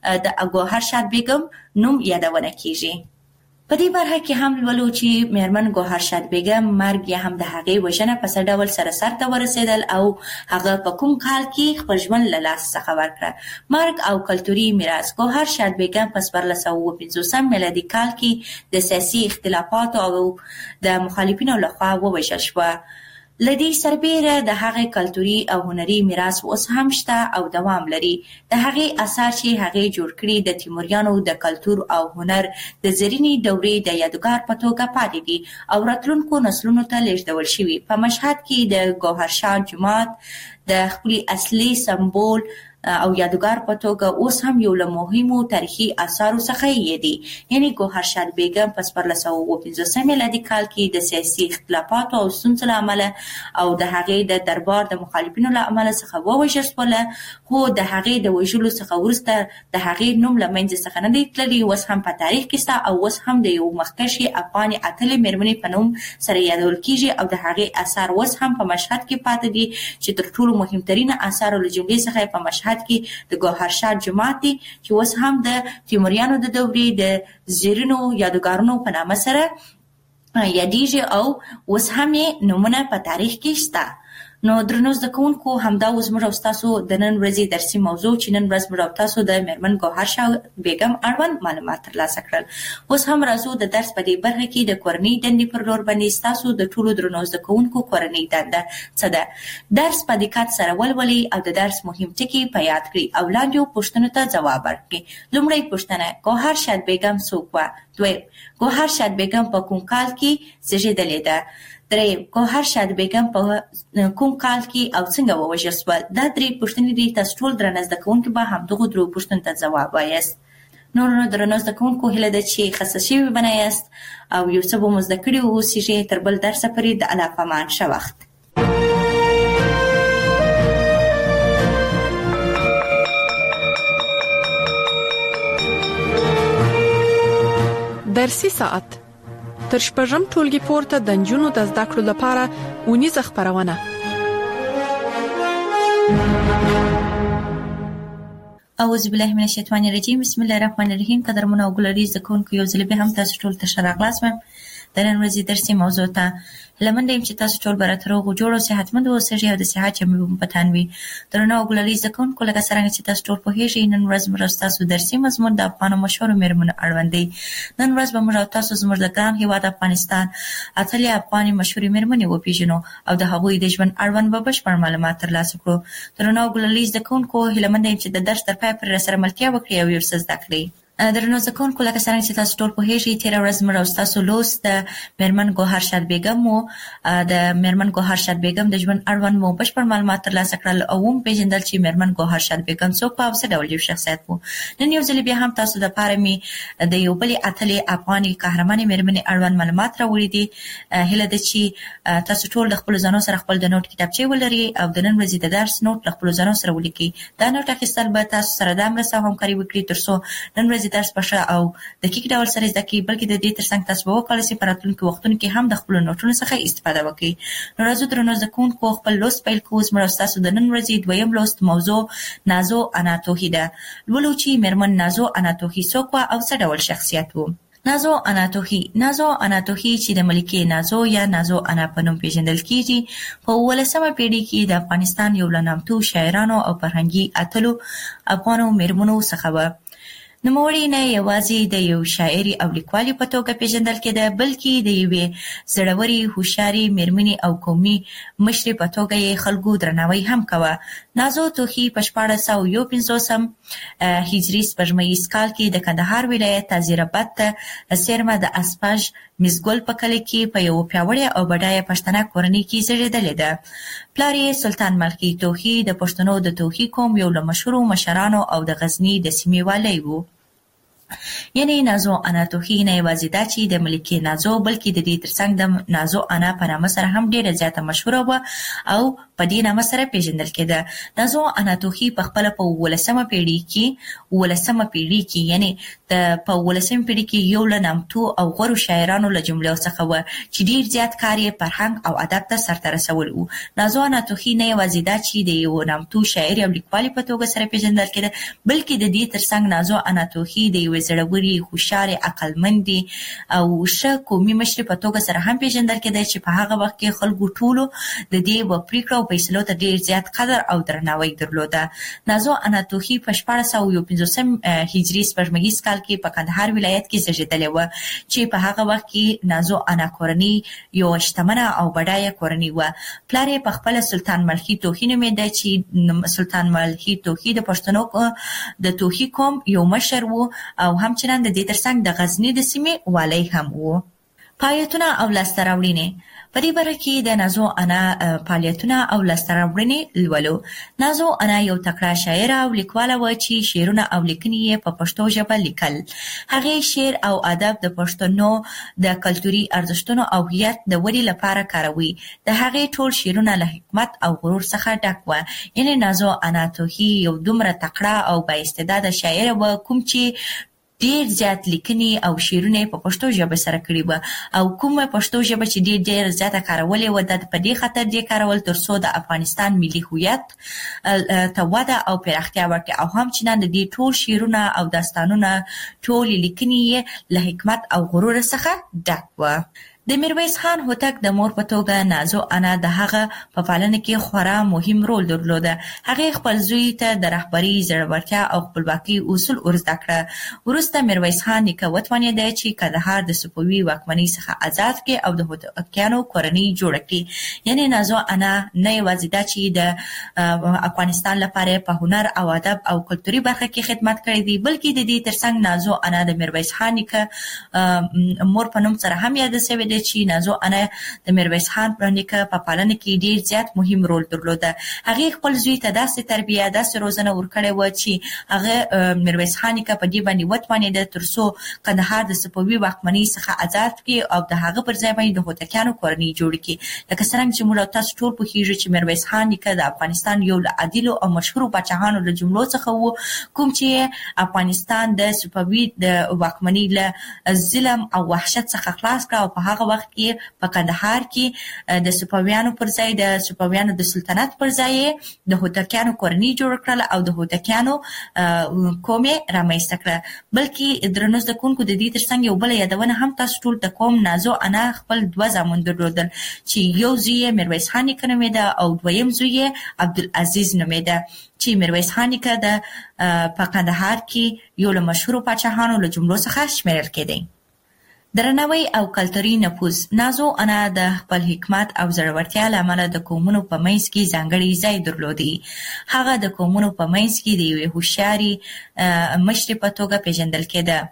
د ګوهر شاد بیګم نوم یادونه کیږي. په دې برخه کې هم لولو چې مېرمن ګوهر شاد بیګم مرګ یا هم د هغې وژنه په څه ډول سره سرته ورسېدل او هغه په کوم کال کې خپل ژوند له لاسه څخه ورکړه. مرګ او کلتوري میراث. ګوهر شاد بیګم په څوارلس سوه اووه پنځوسم میلادي کال کې د سیاسي اختلافاتو او د مخالفینو لخوا ووژل شوه. له دې سربیره د هغې کلتوري او هنري میراث اوس هم شته او دوام لري. د هغې اثار چې هغې جوړ کړي د تیموریانو د کلتور او هنر د زرینې دورې د یادګار په توګه پاتې دي او راتلونکو نسلونو ته لیږدول شوي. په مشهد کې د ګوهر شاد جومات د خپلې اصلي سمبول او یادګار په توګه اوس هم یو له مهمو تاریخي اثارو څخه یې دي. یعنی ګوهر شاد بیګم په څوارلس سوه اووه پنځوسم میلادي کال کې د سیاسي اختلافاتو او ستونزو له امله او د هغې د دربار د مخالفینو له امله څخه ووژل شوله، خو د هغې د وژلو څخه وروسته د هغې نوم له منځه څخه نه دی تللی، اوس هم په تاریخ کې شته او اوس هم د یو مخکښې افغانې اتلې مېرمنې په نوم سره یادول کیږي او د هغې اثار اوس هم په مشهد کې پاتې دي چې تر ټولو مهمترینه اثارو له جملې څخه په مشهد کې د ګوهر شاد جومات دی چې اوس هم د تیموریانو د دورې د زیرینو یادګارونو په نامه سره یادیږي او اوس هم یې نمونه په تاریخ کې شته. نو درنو زده کوونکو همدا اوس موږ او تاسو د نن ورځې درسي موضوع چې نن ورځ موږ او تاسو د میرمن ګوهر شاه بیگم اړوند معلومات ترلاسه کړل. اوس هم راځو د درس په دې برخه کې د کورنۍ دندې پر لور باندې تاسو د ټولو درنو زده کوونکو کورنۍ دنده څه ده. درس په دقت سره ولولئ او د درس مهم ټکي په یاد کړئ او لاندې پوښتنو ته ځواب ورکړئ. لومړی پوښتنه: ګوهر شاه بیگم څوک وه؟ دویم: ګوهر شاه بیگم په کوم کال کې زیږېدلې ده؟ دریم: ګوهر شاه بیگم په کوم کال کې او څنګه ووژل شوه؟ دا درې پوښتنې دي. تاسو ټول درنه زده کوونکي به همدغو درو پوښتنو ته ځواب وایاست. نور نو درنو زده کوونکو هیله ده چې خسته شوي به نه یاست او یو څه به مو زده کړي واوسیږئ. تر بل درسه پورې د الله په امان. ښه وخت. درسي ساعت تر شپږم ټولګي پورته د نجونو د زده کړو لپاره اونیزه خپرونه. اعوذ بالله من الشیطان الرجیم. بسم الله الرحمن الرحیم. قدرمن او ګلري زده کوونکو یو ځل به هم تاسو ټول ته ښه راغلاست. د نن ورځې درسي موضوع ته لمنډه يم چې تاسو ټول به راته روغ جوړ او صحتمند اوسئ او د صحت جمع په تان وي. درنو او ګلري زده کوونکو لکه څنګه چې تاسو ټول پوهیږئ نن ورځ موږ تاسو درسي مضمون د افغان مشهور میرمنو اړوند دی. نن ورځ به موږ تاسو زموږ د ګران هیواد افغانستان اتلې افغاني مشهور میرمنې وپیژنو او د هغوی د ژوند اړوند به بشپړ معلومات ترلاسه کړو. درنو او ګلري زده کوونکو لمنډه يم چې د درس تر پای پورې سره ملتیا وکړئ او یو څه زده کړئ. درنو زده کوونکو لکه څنګه چې تاسو ټول پوهیږئ تېره ورځ موږ تاسو لوست د میرمن ګوهر شاه بیگم مو د میرمن ګوهر شاه بیگم د ژوند اړوند مو بشپړ معلومات ترلاسه کړل او هم پیژندل چې میرمن ګوهر شاه بیگم څوک او څه ډول یو شخصیت وو. نن یو ځل بیا هم تاسو د پاره می د یو بل اتلې افغاني قهرمانې میرمنې اړوند معلومات راوړي دي. هیله ده چې تاسو ټول د خپل ځانو سره خپل د نوٹ کتابچې ولرئ او د نن ورځې د درس نوٹ خپل ځانو سره ولیکئ. دا نوٹ اخیستل به تاسو سره د مرسته او همکاري وکړي ترڅو نن ورځې درس په او دقیق ډول سره زده کړئ بلکې د دې ترڅنګ تاسو به وکولای شئ په راتلونکو وختونو کې هم د خپلو نوټونو څخه استفاده وکړئ. نو راځو درنو زده کوونکو خپل لوست پیل کوو. زموږ ستاسو د نن ورځې دویم لوست موضوع نازو اناتوهي ده. لولو چې میرمن نازو اناتوهي څوک وه او څه ډول شخصیت وو. نازو اناتوهي نازو اناتوهي چې د ملکې نازو یا نازو انا په نوم پیژندل کیږي په اوولسمه پیړۍ کې د افغانستان یو له نامتو شاعرانو او فرهنګي اتلو افغانو میرمنو څخه وه. نوموړې نه یوازې د یو شاعري او لیکوالي په توګه پیژندل کېده بلکې د یوې زړورې هوښیارې میرمنې او قومي مشرې په توګه یې خلکو درناوی هم کوه. نازو توهي په شپاړس سوه یو پنځوسم هجري سپوږمیز کال کې د کندهار ولایت تازیراباد ته څیرمه د اسپاژ مزګل په کلي کې په یو پیاوړې او بډایه پښتنه کورنۍ کې زیږېدلې ده. پلار یې سلطان ملخي توهي د پښتنو د توهي قوم یو له مشهورو مشرانو او د غزني د سیمې والی و. یعنی نازو انا توهي نه یوازې دا چې د ملکې نازو بلکې د دې ترڅنګ د نازو انا په نامه سره هم ډیره زیاته مشهوره وه او په دې نامه سره پیژندل کېده. نازو انا توهي په خپله په اوولسمه پیړۍ کې اوولسمه پیړۍ کې یعنی د په اوولسمه پیړۍ کې یو له نامتو او غوره شاعرانو له جملو څخه وه چې ډیر زیات کار یې فرهنګ او ادب ته سرته رسول و. نازو انا توهي نه یوازې دا چې د یو نامتو شاعر او لیکوالې په توګه سره پیژندل کېده بلکې د دې ترڅنګ نازو انا توهي د یو زړورې هوښیارې عقلمندې او ښه قومي مشرې په توګه سره هم پیژندل کېده چې په هغه وخت کې خلکو ټولو د دې و پریکړو او فیصلو ته ډیر زیات قدر او درناوی درلوده. نازو انا توهي په شپاړس سوه یو پنځوسم هجري سپوږمیز کال کې په کندهار ولایت کې زیږېدلې وه چې په هغه وخت کې نازو انا کورنۍ یو شتمنه او بډایه کورنۍ وه. پلار یې په خپله سلطان ملخي توهي نومېده چې سلطان ملخي توهي د پښتنو د توهي قوم یو مشر و او همچنان د دې ترڅنګ د غزني د سیمې والی هم و. فعالیتونه او لاسته راوړنې په دې برخه کې د نازو انا فعالیتونه او لاسته راوړنې لولو. نازو انا یو تکړه شاعره او لیکواله وه چې شعرونه او لیکنې یې په پښتو ژبه لیکل. هغې شعر او ادب د پښتنو د کلتوري ارزښتونو او هویت د ودې لپاره کاروي. د هغې ټول شعرونه له حکمت او غرور څخه ډک وه. یعنې نازو انا توهي یو دومره تکړه او بااستعداده شاعره وه کوم چې ډیر زیات لیکنې او شعرونه په پښتو ژبه سره کړي وه او کومه پښتو ژبه چې ډیر ډیر زیاته کارولې وه د په دې خاطر دې کارول ترڅو د افغانستان ملي هویت ته وده او پراختیا ورکړي او همچنان د دې ټول شعرونه او داستانونه ټولې لیکنې یې له حکمت او غرور څخه ډک وه. د میرویس خان هوتک د مور په توګه نازو انا د هغه په پالنه کې خورا مهم رول درلوده. هغه خپل زوی ته د رهبري زړورتیا او خپلواکي اصول ورزده کړه. وروسته میرویس خان نیکه وتوانید چې کندهار د صفوي واکمنۍ څخه آزاد کړي او د هوتکیانو کورنۍ جوړه کړي. یعنی نازو انا نه یوازې دا چې د افغانستان لپاره په هنر او ادب او کلتوري برخه کې خدمت کړی دی، بلکې د دې ترڅنګ نازو انا د میرویس خان نیکه مور په نوم سره هم یاد شوې چې نازو انا د میرویس خان پر نیکه په پالنه کې ډیر زیات مهم رول درلوده. هغه خپل زوی ته داسې تربیه داسې روزنه ورکړې و چې هغه میرویس خان نیکه په دې باندې وتوانید ترڅو کندهار د صفوي واکمنۍ څخه آزاد کړي او د هغه پر ځای باندې د هوتکیانو کورنۍ جوړ کړي. لکه څنګه چې موږ تاسو ټول پوهیږو چې میرویس خان نیکه د افغانستان یو له عادلو او مشهورو پاچاهانو له جملو څخه و، کوم چې افغانستان د صفوي د واکمنۍ له ظلم او وحشت څخه خلاص کړ او په هغه وخت کې په کندهار کې د صفویانو پر ځای د صفویانو د سلطنت پر ځای د هوتکیانو کورنۍ جوړ کړل او د هوتکیانو قومې رامنځته کړه. بلکې درنو زده کوونکو د دې ترڅنګ یو بل یادونه هم تاسو ټول ته کوم، نازو انا خپل دوه زامن درلودل چې یو زوی یې میرویس خان نیکه نومیده او دویم زوی یې عبدالعزیز نومیده چې میرویس خان نیکه د په کندهار کې یو له مشهورو پاچاهانو له جملو څخه شمیرل کېدی. درناوی او کلتوري نفوذ. نازو انا د خپل حکمت او زړورتیا له امله د قومونو په منځ کې ځانګړی ځای درلودی. هغه د قومونو په منځ کې د یوې هوښیارې مشرې په توګه پیژندل کېده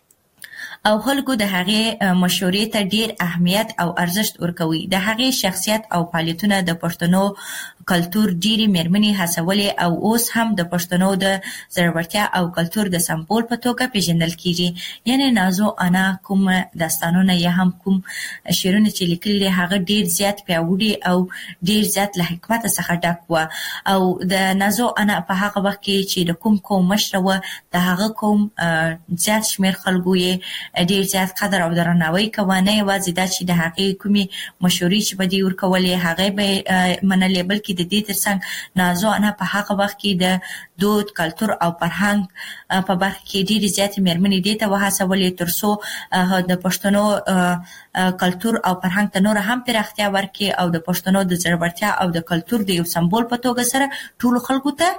او خلکو د هغې مشورې ته ډیر اهمیت او ارزښت ورکوي. د هغې شخصیت او فعالیتونه د پښتنو کلتور ډیرې میرمنې هڅولې او اوس هم د پښتنو د زړورتیا او کلتور د سمبول په توګه پیژندل کیږي. یعنی نازو انا کوم داستانونه یا هم کوم شعرونه چې لیکلي دي هغه ډیر زیات پیاوړي او ډیر زیات له حکمت څخه ډک و او د نازو انا په هغه وخت کې چې د کوم قوم مشره و د هغه قوم زیات شمیر خلکو یې ډیر زیات قدر او درناوی کوه. نه یوازې دا چې د هغې کومې مشورې چې به دې ورکولې هغې به منلې، بلکې د دې ترڅنګ نازو انا په هغه وخت کې د دود کلتور او فرهنګ په برخه کې ډېرې زیاتې مېرمنې دې ته وهڅولې ترڅو د پښتنو کلتور او فرهنګ ته نور هم پراختیا ورکړي او د پښتنو د زړورتیا او د کلتور د یو سمبول په توګه سره ټولو خلکو ته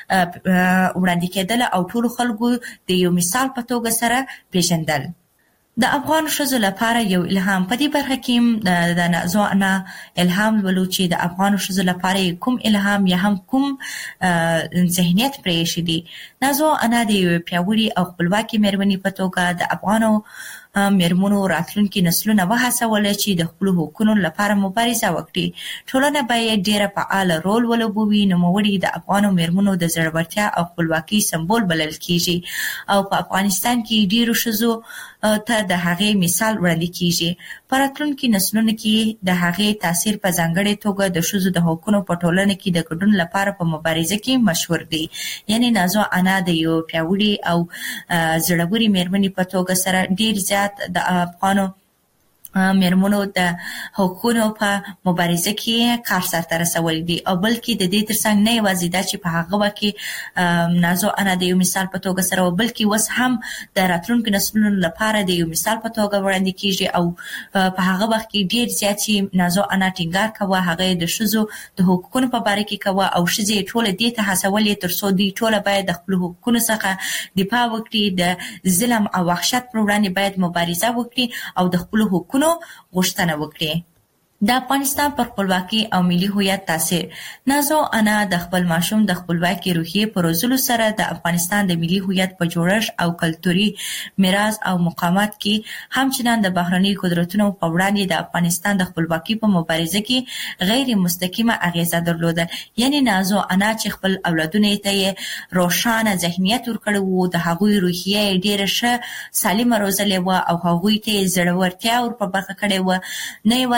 وړاندې کېدل او ټولو خلکو د یو مثال په توګه سره پیژندل. د افغان ښځو لپاره یو الهام. په دې برخه کې د نازو انا الهام ولو چې د افغان ښځو لپاره کوم الهام یا هم کوم ذهنیت پرېښی دی. نازو انا د یو پیاوړي او خپلواکي مېرمنې په توګه د افغانو مېرمنو راتلونکي نسلونه وهڅول چې د خپلو حقونو لپاره مبارزه وکړي. ټولنه باید ډېره فعاله رول ولوبوي. نوموړي د افغانو مېرمنو د زړورتیا او خپلواکي سمبول بلل کیږي او په افغانستان کې ډېرو ښځو ته د هغې مثال وړاندې کیږي. په راتلونکي نسلونو کې د هغې تاثیر په ځانګړې توګه د ښځو د حقونو په ټولنه کې د ګډون لپاره په مبارزه کې مشهور دی. یعنی نازو انا د یو پیاوړي او زړورې مېرمنې په توګه سره ډېر زیات د افغانو مېرمنو د حقونو په مبارزه کې کار سرته رسولی دی او بلکې د دې ترڅنګ نه یوازې دا چې په هغه وخت کې نازو انا د یو مثال په توګه سره بلکې اوس هم د راتلونکو نسلونو لپاره د یو مثال په توګه وړاندې کیږي او په هغه وخت کې ډېر زیات چې نازو انا ټینګار کوه هغه د ښځو د حقوقو په باره کې کوه او ښځې ټوله دې ته هڅولې ترڅو دوی ټوله باید د خپلو حقوقو څخه دفاع وکړي، د ظلم او وحشت پر وړاندې باید مبارزه وکړي او د خپلو حقوقو غوښتنه وکړي. د افغانستان پر خپلواکي او ملي هویت تاثیر. نازو انا د خپل ماشوم د خپلواکي روحیې په روزلو سره د افغانستان د ملي هویت په جوړښت او کلتوري میراث او مقاومت کې همچنان د بهرني قدرتونو په وړاندې د افغانستان د خپلواکي په مبارزه کې غیر مستقیمه اغیزه درلوده. یعنی نازو انا چې خپل اولادونو ته روښانه ذهنیت ورکړی و، د هغوی روحیه ډېره ښه سالمه روزلې وه او هغوی ته یې زړورتیا ور په برخه کړې وه. نه یوازې دا چې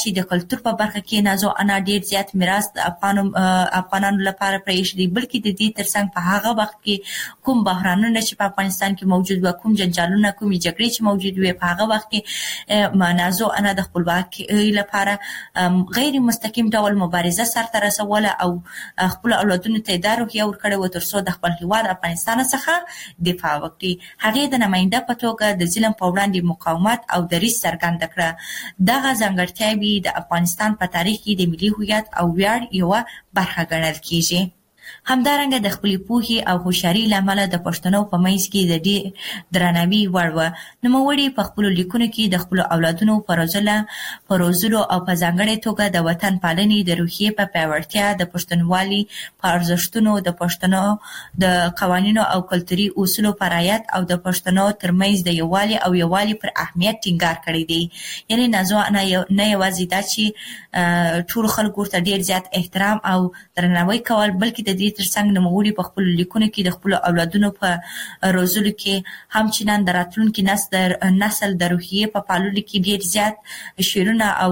چې د کلتور په برخه کې نازو انا ډیر زیات میراث د افغانو افغانانو لپاره پرېښی دی، بلکې د دې ترڅنګ په هغه وخت کې کوم بحرانونه چې په افغانستان کې موجود و، کوم جنجالونه، کوم جګړې چې موجود وي، په هغه وخت کې نازو انا د خپلواکۍ لپاره غیر مستقیم ډول مبارزه سرته رسوله او خپل اولادونو ته دا روحیه ورکړې و ترڅو د خپل هیواد افغانستان څخه دفاع وکړي. هغې د نماینده په توګه د ظلم په وړاندې مقاومت او دریځ څرګند کړه. دغه ځانګړتیاوې د افغانستان په تاریخ کې د ملي هویت او ویاړ یوه برخه ګڼل کیږي. همدارنګه د خپلې پوهې او هوښیارۍ له امله د پښتنو په منځ کې د ډېر درناوي وړ وه. نوموړي په خپلو لیکونو کې د خپلو اولادونو په روزلو په روزلو او په ځانګړې توګه د وطن پالنې د روحیې په پیاوړتیا، د پښتونولي په ارزښتونو، د پښتنو د قوانینو او کلتوري اصولو په رعایت او د پښتنو ترمنځ د یووالي او یووالي پر اهمیت ټینګار کړی دی. یعنې نازو انا نه یوازې دا چې ټولو خلکو ورته ډېر زیات احترام او درناوی کول، بلکې د دې ترڅنګ نوموړي په خپلو لیکونو کې د خپلو اولادونو په روزلو کې همچنان د راتلونکي نسل د روحیې په پاللو کې ډېر زیات شعرونه او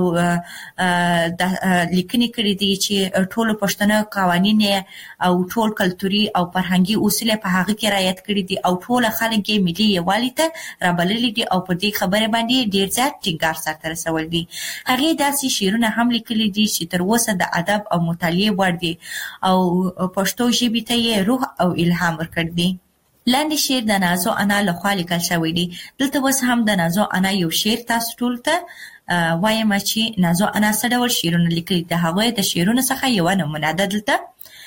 لیکنې کړي دي چې ټولو پښتنو قوانین او ټول کلتوري او فرهنګي اصول په هغه کې رعایت کړي دي او ټول خلک یې ملي یووالي ته رابللي دي او په دې خبره باندې ډېر زیات ټینګار سرته رسول دي. هغې داسې شعرونه هم لیکلي دي چې تر اوسه د ادب او مطالعې وړ دي او پښتو ژبې ته یې روح او الهام ورکړ دی. لاندې شعر د نازو انا لخوا لیکل شوی دی. دلته اوس هم د نازو انا یو شعر تاسو ټول ته وایم چې نازو انا څه ډول شعرونه لیکلي. د هغوی د شعرونو څخه یوه نمونه ده دلته.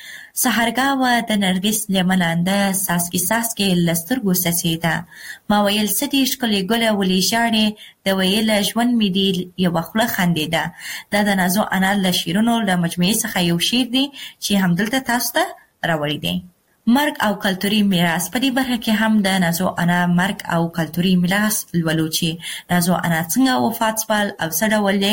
سحرګاوه د نرګس لیمنانده ساسکي ساسکي لسترګو سسیده ما ویل څه دې ښکلې ګله ولې ژاړې د ویله ژوند مې دې یوه خوله خندېده. دا د نازو انا له شعرونو له مجموعې څخه یو شعر دی چې همدلته تاسو ته راوړی دی. مرګ او کلتوري میراث. په دې برخه کې هم د نازو انا مرګ او کلتوري میراث لولو چې نازو انا څنګه وفات شول او څه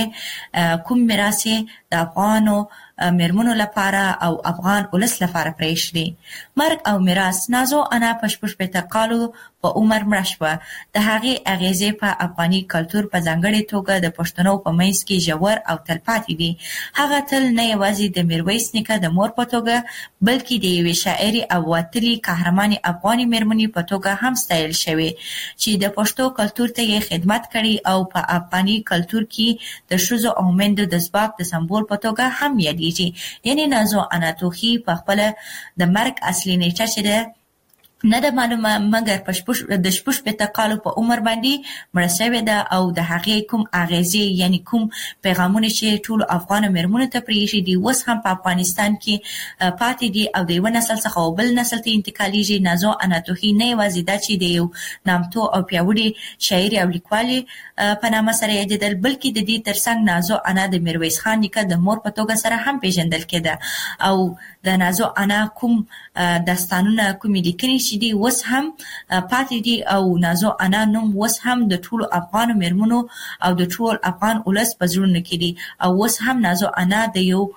ډول کوم میراث د افغانو میرمنو لپاره او افغان ولس لپاره پرېښی. مرګ او میراث. نازو انا په شپږ شپېته کالو په عمر مړه شوه. د هغې اغېزې په افغاني کلتور په ځانګړې توګه د پښتنو په منځ کې ژور او تلپاتې دي. هغه تل نه یوازې د میرویس نیکه د مور په توګه بلکې د یوې شاعرې او وتلې قهرمانې افغاني میرمنې په توګه هم ستایل شوې چې د پښتو کلتور ته یې خدمت کړی او په افغاني کلتور کې د ښځو او میندو د ځواک د سمبول په توګه هم یادېږي. یعنې نازو انا توخي په خپله د مرګ اصلي نیټه چې ده نه ده معلومه، مګر په د شپږ شپېته کالو په عمر باندې مړه شوې ده او د هغې کوم اغېزې یعنې کوم پیغامونه چې ټولو افغانو میرمنو ته پرېښي دي اوس هم په افغانستان کې پاتې دي او د یوه نسل څخه او بل نسل ته انتقالېږي. نازو انا توخي نه یوازې دا چې د یو نامتو او پیاوړي شاعرې او لیکوالې په نامه سره یادېدل، بلکې د دې ترڅنګ نازو انا د میرویس خان نیکه د مور په توګه سره هم پېژندل کېده او د نازو انا کوم داستانونه کومې لیکنې چې دي اوس هم پاتې دي او نازو انا نوم اوس هم د ټولو افغانو میرمنو او د ټول افغان ولس په زړونو کې دي او اوس هم نازو انا د یو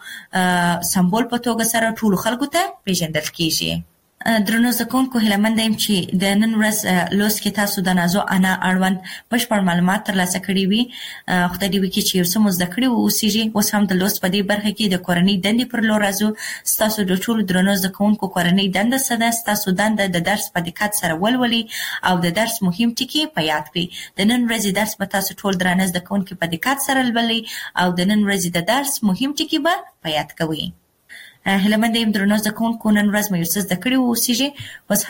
سمبول په توګه سره ټولو خلکو ته پیژندل کیږي. درنو زده کوونکو هیله مند یم چې د نن ورځ لوست کې تاسو د نازو انا اړوند بشپړ معلومات ترلاسه کړي وي. خدای دې وکړي چې یو څه مو زده کړي واوسیږي. اوس هم د لوست په دې برخه کې د کورنۍ دندې پر لور راځو. ستاسو د ټولو درنو زده کوونکو کورنۍ دنده څه ده؟ ستاسو دنده د درس په دقت سره ولولئ او د درس مهم ټکي په یاد کړئ. د نن ورځې درس به تاسو ټول درانه زده کوونکي په دقت سره لولئ او د نن ورځې د درس مهم ټکي به په یاد کوئ. هیله مند یم درنو زده کوونکو نن ورځ مو یو څه زده کړي واوسیږي. اوس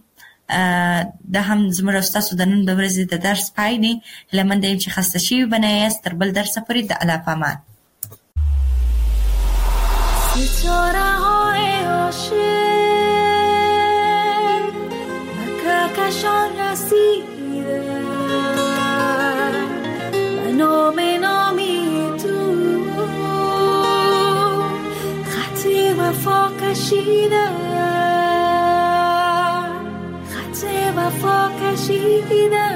هم دا هم زموږ او ستاسو د نن د ورځې د درس پای دی. هیله مند یم چې خسته شوي به نه یاست. تر بل درسه پورې د الله په امان. ستاره‌های عاشق به کهکشان رسیده و نام نامی وفا کشیده خط وفا کشیده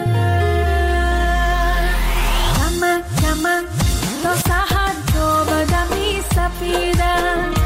کمک کمک تا سحر تا بدمی سپیده